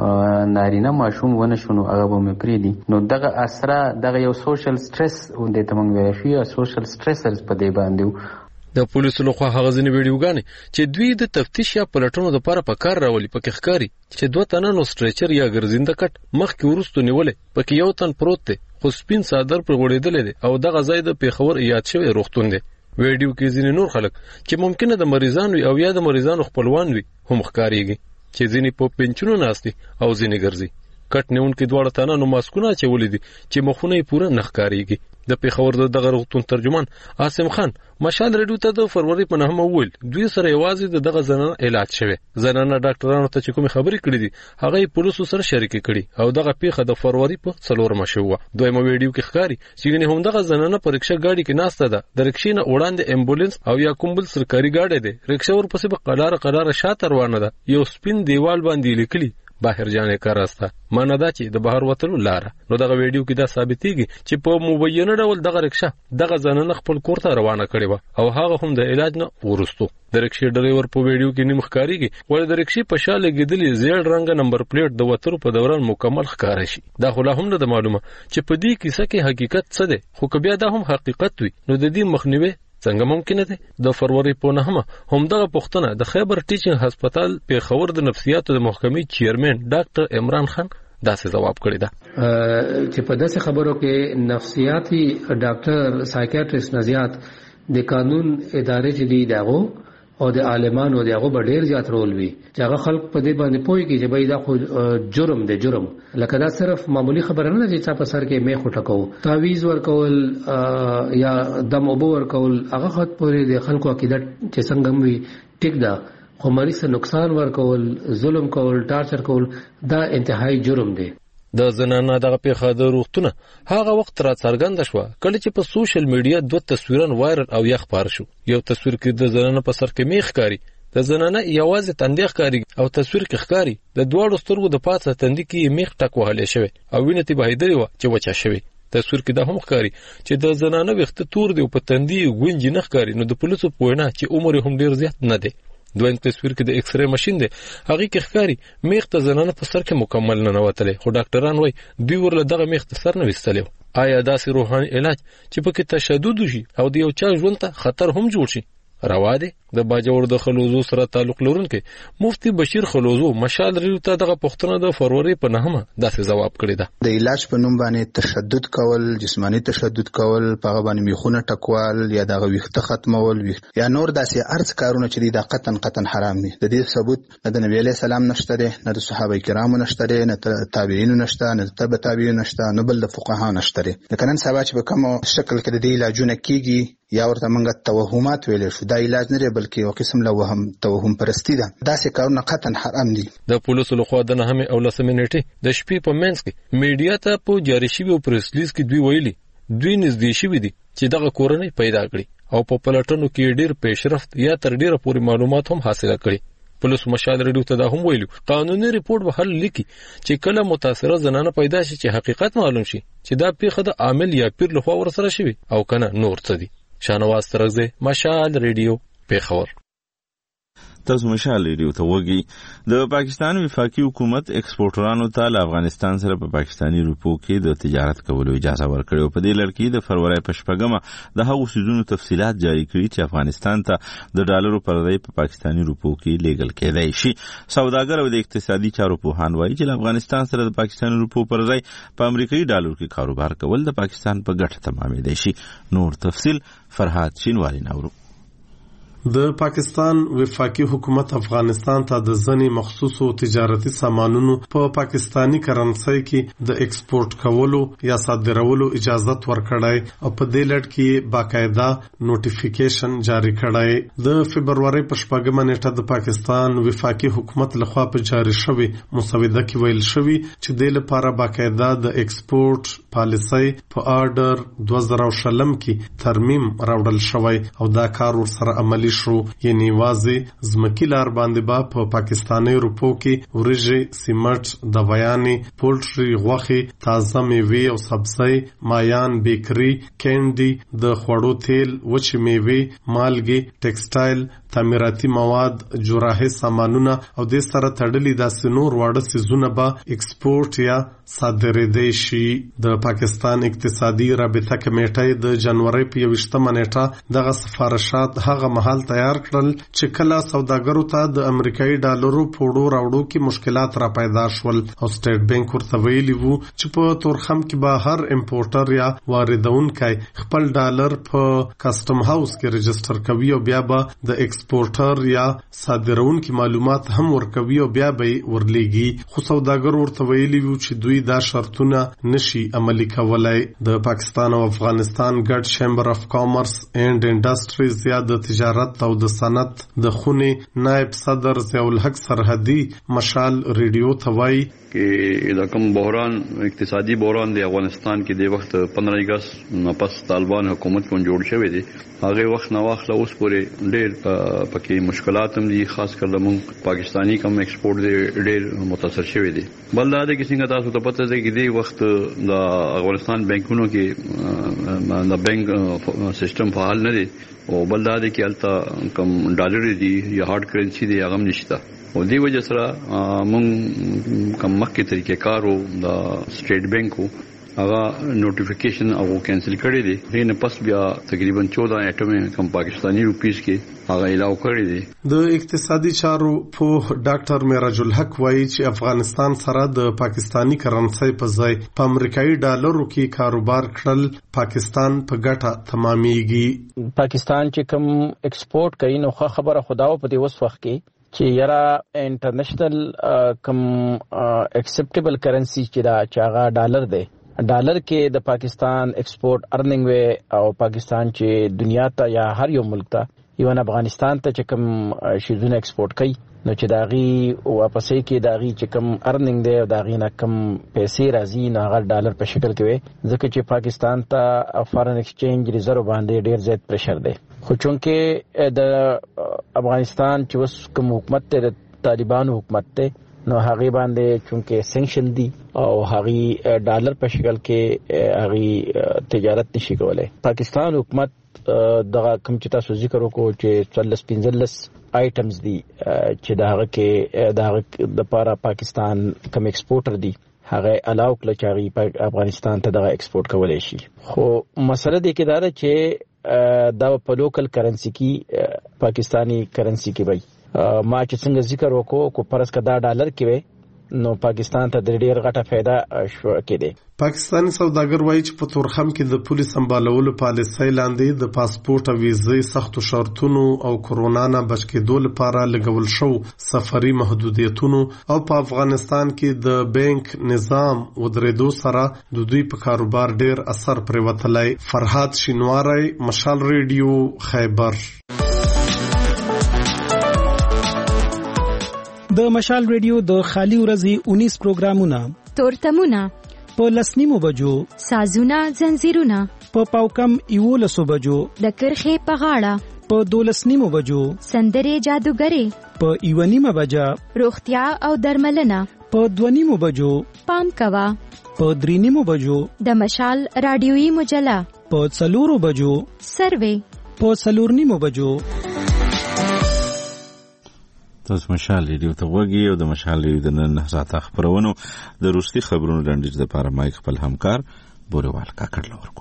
نارینه ماشوم ونه شونو هغه به مې پری دي نو دغه اسرا دغه یو سوشل سټرس و د تمنګ ویل شي او سوشل سټرسرز په دی باندې د پولیسو لخوا هغه ځینې ویډیوګانې چې دوی د تفتیش یا پلټونو لپاره په کار راولي پکې ښکاري چې دوه تنه نو سټریچر یا ګرځنده کټ مخکې ورستو نیولې پکې یو تن پروت دی خو سپین څادر پر غوړېدلې دی او دغه ځای د پیښور یاد شوی روغتون دی ویډیو کې ځینې نور خلک چې ممکنه د مریضانو او یا د مریضانو خپلوان وي هم ښکاریږي چې ځینې په پنچونو ناست دي او ځینې ګرځي کټ نیونکي دواړه تنه نو ماسکونه اچولي دي چې مخونه یې پوره نه ښکاریږي د پیښور د دغه روغتون ترجمان عاصم خان مشال ریډیو ته د فروری په نهمه وویل دوی سره یوازې د دغه زنانه علاج شوی زنانه ډاکټرانو ته چې کومې خبرې کړې دي هغه یې پولیسو سره شریکې کړي او دغه پیښه د فروری په څلورمه شوه دویمه ویډیو کې ښکاري چې ګنې هم دغه زنانه په رکشه ګاډي کې ناسته ده د رکشې نه وړاندې امبولانس او یا کوم بل سرکاري ګاډی دی رکشه ورپسې په قلاره قلاره شاته روانه ده یو سپین دیوال باندې لیکلي بهر جانې کار راسته معنی دا چې د بهر وتلو لاره نو دغه ویډیو کې دا ثابتېږي چې په مبینه ډول دغه رکشه دغه زنانه خپل کور ته روانه کړې وه او هغه هم د علاج نه وروستو د رکشې ډریور په ویډیو کې نیم ښکارېږي ولې د رکشې په شا لګېدلې زیړ رنګه نمبر پلیټ د وتلو په دوران مکمل ښکاره شي دا خو لا هم نه ده معلومه چې په دې کیسه کې حقیقت څه دی خو که بیا دا هم حقیقت وي نو د دې مخنیوی څنګه ممکنه ده د فروری په نهمه همدغه پوښتنه د خیبر ټیچینګ هسپتال پیښور د نفسیاتو د محکمې چیرمن ډاکټر عمران خان داسې جواب کړی ده چې په داسې خبرو کې نفسیاتي ډاکټر سایکیاټریست نه زیات د قانون ادارې چې دی دغه او د عالمانو دغه به ډیر زیات رول وي چې هغه خلک په دې باندې پوهیږي چې بای دا خو جرم دی جرم لکه دا صرف معمولی خبره نه ده چې چا په سر کې میخ وټکو تعویز ورکول یا دم اوبو ورکول هغه خط پورې د خلکو عقیده چې څنګه وي ټیک ده خو مریض ته نقصان ورکول ظلم کول ټارچر کول دا انتهایی جرم دی د زنانه دغه پیښه د روغتونه هغه وخت را څرګنده شوه کله چې په سوشل میډیا دوه تصویران وایرل او یا خپاره شو یو تصویر کې د زنانه په سر کې میخ ښکاري د زنانه یوازې تندې ښکاري او تصویر کې ښکاري د دواړو سترګو د پاسه تندې کې میخ ټک وهلی شوی او وینه ترې بهېدلې وه چې وچه شوې تصویر کې دا هم ښکاري چې د زنانه ویښته تور دی او په تندي یې ګونجې نه ښکاري نو د پولیسو په وینا چې عمر هم ډېر زیات نه دی دویم تصویر کې د ایکس ری ماشین دی هغه کې ښکاري میخ ته زنانه په سر کې مکمل نه نوتلی خو ډاکټران وایي دوی ورله دغه میخ ته سر نه ویستلی آیا داسې روحاني علاج چې پکې تشدد وشي او د یو چا ژوند ته خطر هم جوړ شي روا دی د باجوړ د خلوزو سره تعلق لرونکي مفتی بشیر خلوزو مشال ریو ته دغه پوښتنه د فروری په نهمه داسې جواب کړی ده د علاج په نوم باندې تشدد کول جسمانی تشدد کول په هغه باندې میخونه ټکوال یا دغه ویښته ختمول یا نور داسې ارڅ کارونه چې دا قطن قطن حرام دي د دې ثبوت نه د نبی علیه السلام نشته دی نه د صحابه کرامو نشته دی نه د تابعین نشته نه د تبع تابعین نشته نه بل د فقها نشته دی د کنن سبا چې په کوم شکل کې د دې علاجونه کیږي یا ورته موږ توهمات ویل شو دا علاج نه دی بلکې یو قسم له وهم توهم پرستی ده داسې کارونه قطعا حرام دي د پولیسو لخوا د نهمې او لسمې نیټې د شپې په منځ کې میډیا ته په جاري شوي پریس ریلیز کې دوی ویلي دوی نږدې شوي دي چې دغه کورنۍ پیدا کړي او په پلټنو کې ډېر پیشرفت یا تر ډېره پورې معلومات هم حاصله کړي پولیس مشال ریډیو ته دا هم ویلو قانوني ریپورت به هل لیکي چې کله متاثره زنانه پیدا شي چې حقیقت معلوم شي چې دا پیښه د عامل یا پیر لخوا ورسره شوي او کنه نور څه دي شانواز ترغزه مشال ریډیو پیښور تاسو مشال ریډیو ته وګورئ د پاکستان وفاقي حکومت ایکسپورټرانو ته له افغانستان سره په پاکستانی روپو کې د تجارت کولو اجازه ورکړې او په دې لړ کې د فروری په شپږمه د هغو سیزونو تفصيلات جاری کړي چې افغانستان ته د ډالرو پر ځای په پاکستانی روپو کې لیږل کېدای شي سوداګر او د اقتصادي چارو پوهان وایي چې افغانستان سره د پاکستانی روپو پر ځای په امریکایي ډالر کې کاروبار کول د پاکستان په ګټه تمامېدای شي نور تفصيل فرهاد شینواری نورو د پاکستان وفاقي حکومت افغانستان ته د ځنې مخصوصو تجارتي سامانونو په پاکستانی کرنسي کې د ایکسپورټ کولو یا صادرولو اجازه ورکړای او په دې لړ کې باقاعده نوټیفیکیشن جاری کړای د فبرवरी په شپږمه نیټه د پاکستان وفاقي حکومت لخوا په جاری شوی مسوده کې ویل شوی چې د لپاره باقاعده د ایکسپورټ پالیسۍ په آرډر دوه زره شلم کې ترمیم راوړل شوی او دا کار ورسره عملی شو. یعنی واځي ځمکي لار باندې با په پاکستاني روپو کې وريجې، سیمټ، دوایانې، پولټري، غوښې، تازه میوې او سبزۍ، مایان، بیکري، کینډي، د خوړو تیل، وچې میوې، مالګې، ټیکسټایل، تعمیراتي مواد، جراحي سامانونه او د سره تړلي داسې نور واړه څیزونه به ایکسپورټ یا صادرېدای شي. د پاکستان اقتصادي رابطه کمیټې د جنوري په یویشتمه نیټه دغه سفارشات هغه مهال تیار کړل چې کله سوداګرو ته د امریکایي ډالرو په وړو راوړو کې مشکلات را پیدا شول او سټیټ بانک ورته ویلي وو چې په تورخم کې به هر امپورټر یا واردونکی خپل ډالر په کسټم هاوس کې رجستر کوي او بیا به د ایکسپورټر یا صادرونکي معلومات هم ورکوي او بیا به ورلېږي. خو سوداګر ورته ویلي وو چې دوی دا شرطونه نشي عملي کولای. د پاکستان او افغانستان ګډ چیمبر اف کامرس اینڈ انډستریز یا د تجارت او د صنعت د خونې نائب صدر ضیاء الحق سرحدي مشال ریډیو ته وایي چې دا کوم بحران اقتصادي بحران دی افغانستان کې د وخت پندرہ اگست نه پس طالبان حکومت کو جوړ شوی دی. هغه وخت نو واخله اوس پورې ډېر پکې مشکلات هم دي، خاص کر د مونږ پاکستانی کم ایکسپورټ دی ډېر متاثر شوی دی. بل دا د کیسه تاسو ته پته ده چې د وخت د افغانستان بانکونو کې د بانک سیستم فعال نه دی او بل دا د کې الته کم ډالر دی یا هارد کرنسی دی هغه نشته او دی وجه سره مونږ کم مخکې طریقې کارو د سټیټ بانکو هغه نوټیفیکیشن او کینسل کړی دی. نه پس بیا تقریبا چودہ اټم کم پاکستانی روپیز کې هغه علاوه کړی دی. د اقتصادي چارو په ډاکټر معراج الحق وایي چې افغانستان سره د پاکستانی کرنسي په ځای په امریکایي ډالرو کې کاروبار کړل پاکستان په ګټه تمامېږي. پاکستان چې کوم ایکسپورټ کوي نو خبره خداو په دې وس وخت کې چې یرا انټرنیشنل کم اکسپټیبل کرنسی چې دا چاغه ډالر دی. ډالر کې د پاکستان ایکسپورټ ارننګ وې او پاکستان چې دنیا ته یا هر یو ملک ته ایون افغانستان ته چې کوم شیزونه ایکسپورټ کوي نو چې داغي واپسې کې داغي چې کوم ارننګ دی او داغي نه کم پیسې راځي نو هغه ډالر په شکل کې وي ځکه چې پاکستان ته فارن ایکسچینج ریزرو باندې ډیر زیات پریشر دی. خو چونکه د افغانستان چې اوس کوم حکومت ته د طالبانو حکومت ته نو هغه باندې چونکه سنکشن دي او هغه ډالر په شکل کې هغه تجارت نشي کولای. پاکستان حکومت دغه کوم چې تاسو ذکر وکړو چې څلس پنځلس آیټمز دي چې دغه کې دغه د لپاره پاکستان کوم ایکسپورټر دي هغه علاوه کله چې افغانستان ته دغه ایکسپورټ کولای شي. خو مسله دې کې دا ده چې دا په لوکل کرنسی کې پاکستانی کرنسی کې وي. ما چې څنګه ذکر وکړو کو پرس کدا ډالر کې وي نو پاکستان ته د ډیر غټه فائدہ شو کېده. پاکستانی سوداګر وایي چې په تورخم کې د پولیس سمبالولو پالیسۍ لاندې د پاسپورت او ویزې سختو شرطونو او کرونا نه بچ کېدو لپاره لګول شو سفري محدودیتونو او په افغانستان کې د بانک نظام ودرېدو سره د دوی په کاروبار ډیر اثر پرېوتلی. فرهاد شینواری، مشال ریډیو، خیبر. د مشال ریډیو د خالی ورځې انیس پروګرامونه تورتمونه په لسنیمو بجو، سازونه زنجیرونه په پاوکم یولسو بجو، د کرخې په غاړه په دولسنیمو بجو، سندرې جادوګرې په یونیمه بجا، روغتیا او درملنه په دونیمو بجو، پام کوا په درینیمو بجو، د مشال رادیویی مجله په څلورو بجو، سروې په څلورنیمو بجو. تاسو مشال ریډیو ته وګورئ او د مشال ریډیو د نن ساعته خبرونو د روسي خبرونو لنډیز لپاره مایک خپل همکار بوریوال کاکړ لورکو.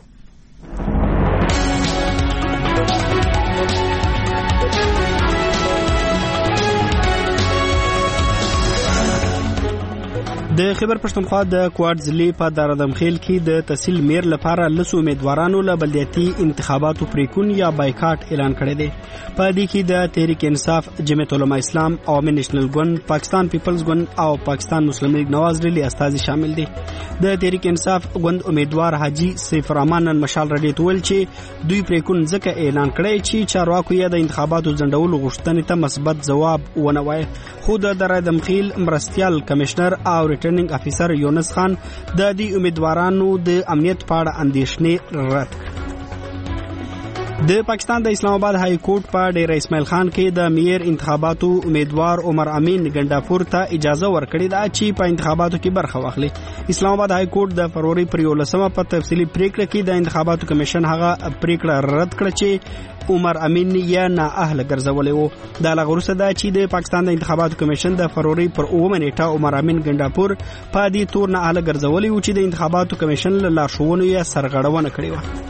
د خیبر پښتونخوا د کوارډ ضلع په دارادم خیل کې د تحصیل میر لپاره لسو امیدوارانو له بلدیاتي انتخاباتو پریکون یا بایکاټ اعلان کړی دی. په دې کې د تحریک انصاف، جمعیت علماء اسلام، عوامي نیشنل ګوند، پاکستان پیپلز ګوند او پاکستان مسلم لیگ نواز ریلی استازي شامل دي. د تحریک انصاف ګوند امیدوار حاجی سیف الرحمن نن مشال رډي تول چې دوی پریکون ځکه اعلان کړی چې چارواکو یې د انتخاباتو ځنډولو غوښتنې ته مثبت ځواب ونه وایي. خو د دارادم خیل مرستيال کمشنر او ریټرنینګ افیسر یونس خان د دې امیدوارانو د امنیت په اړه اندېښنې رد کړې. د پاکستان د اسلام آباد های کورټ په ډیره اسماعیل خان کې د میر انتخاباتو امیدوار عمر امین ګنڈاپور ته اجازه ورکړې ده چې په انتخاباتو کې برخه واخلي. اسلام آباد های کورټ د فروری پر یولسمه په تفصیلي پریکړه کې د انتخاباتو کمیشن هغه پریکړه رد کړه چې عمر امین یا نااهله ګرځولې وو. دا لا غوسه ده چې د پاکستان د انتخاباتو کمیشن د فروری پر اوومه نیټه عمر امین ګنڈاپور په دې تور نااهله ګرځولې وو چې د انتخاباتو کمیشن له لارښوونو یې سرغړونه کړې وه.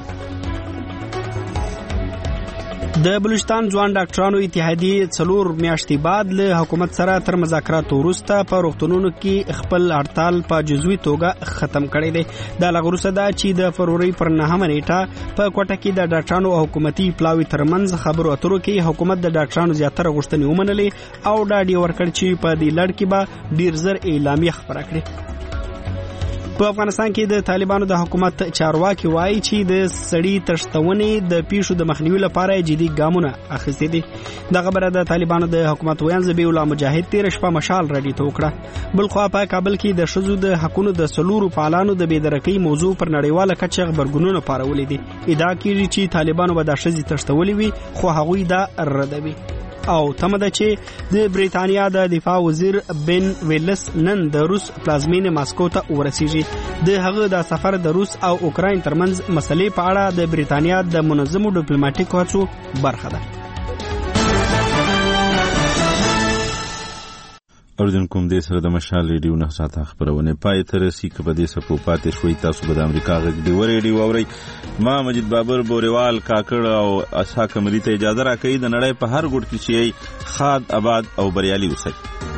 د بلوچستان ځوان ډاکټرانو اتحادیه څلور میاشتې بعد له حکومت سره تر مذاکراتو وروسته په روغتونونو کې خپل هړتال په جزوي توګه ختم کړی دی. دا لا غوسه ده چې د فروری پر نهمه نیټه په کوټه کې د ډاکټرانو او حکومتي پلاوي ترمنځ خبرو اترو کې حکومت د ډاکټرانو زیاتره غوښتنې ومنلې او ډاډ یې ورکړ چې په دې لړ کې به ډیر زر اعلامیه خپره کړي. په افغانستان کې د طالبانو د حکومت چارواکي وایي چې د سړي تښتونې د پیښو د مخنیوي لپاره جدي ګامونه اخیستي دي. دا خبره د طالبانو د حکومت ویان ذبیح الله مجاهد تیر شپه مشال راډیو ته وکړه. بل خو په کابل کې د ښځو د حقونو د سلورو فعالانو د بېدرکۍ موضوع پر نړیواله کچه خبرګونونه پارولې دي. ادعا کیږي چې طالبانو به د ښځې تښتولې وي خو هغوی دا ردوي. او تمه ده چې د بریتانیا د دفاع وزیر بن ویلس نن د روس پلازمینه ماسکو ته ورسیږي. د هغه د سفر د روس او اوکراین ترمنځ مسلې په اړه د بریتانیا د منظمو ډیپلوماټیکو هڅو برخه ده. اردن کوم دې سره د مشال ریډیو نه ساته خبرونه پای تر رسي کبه دې سپو پاتې شوي. تاسو به د امریکا غږ دی ریډیو اورئ. ما مجید بابر بوریوال کاکړ او اسحاق کمری ته اجازه راکړئ د نړۍ په هر ګوټ کې چې خاد آباد او بریالي اوسئ.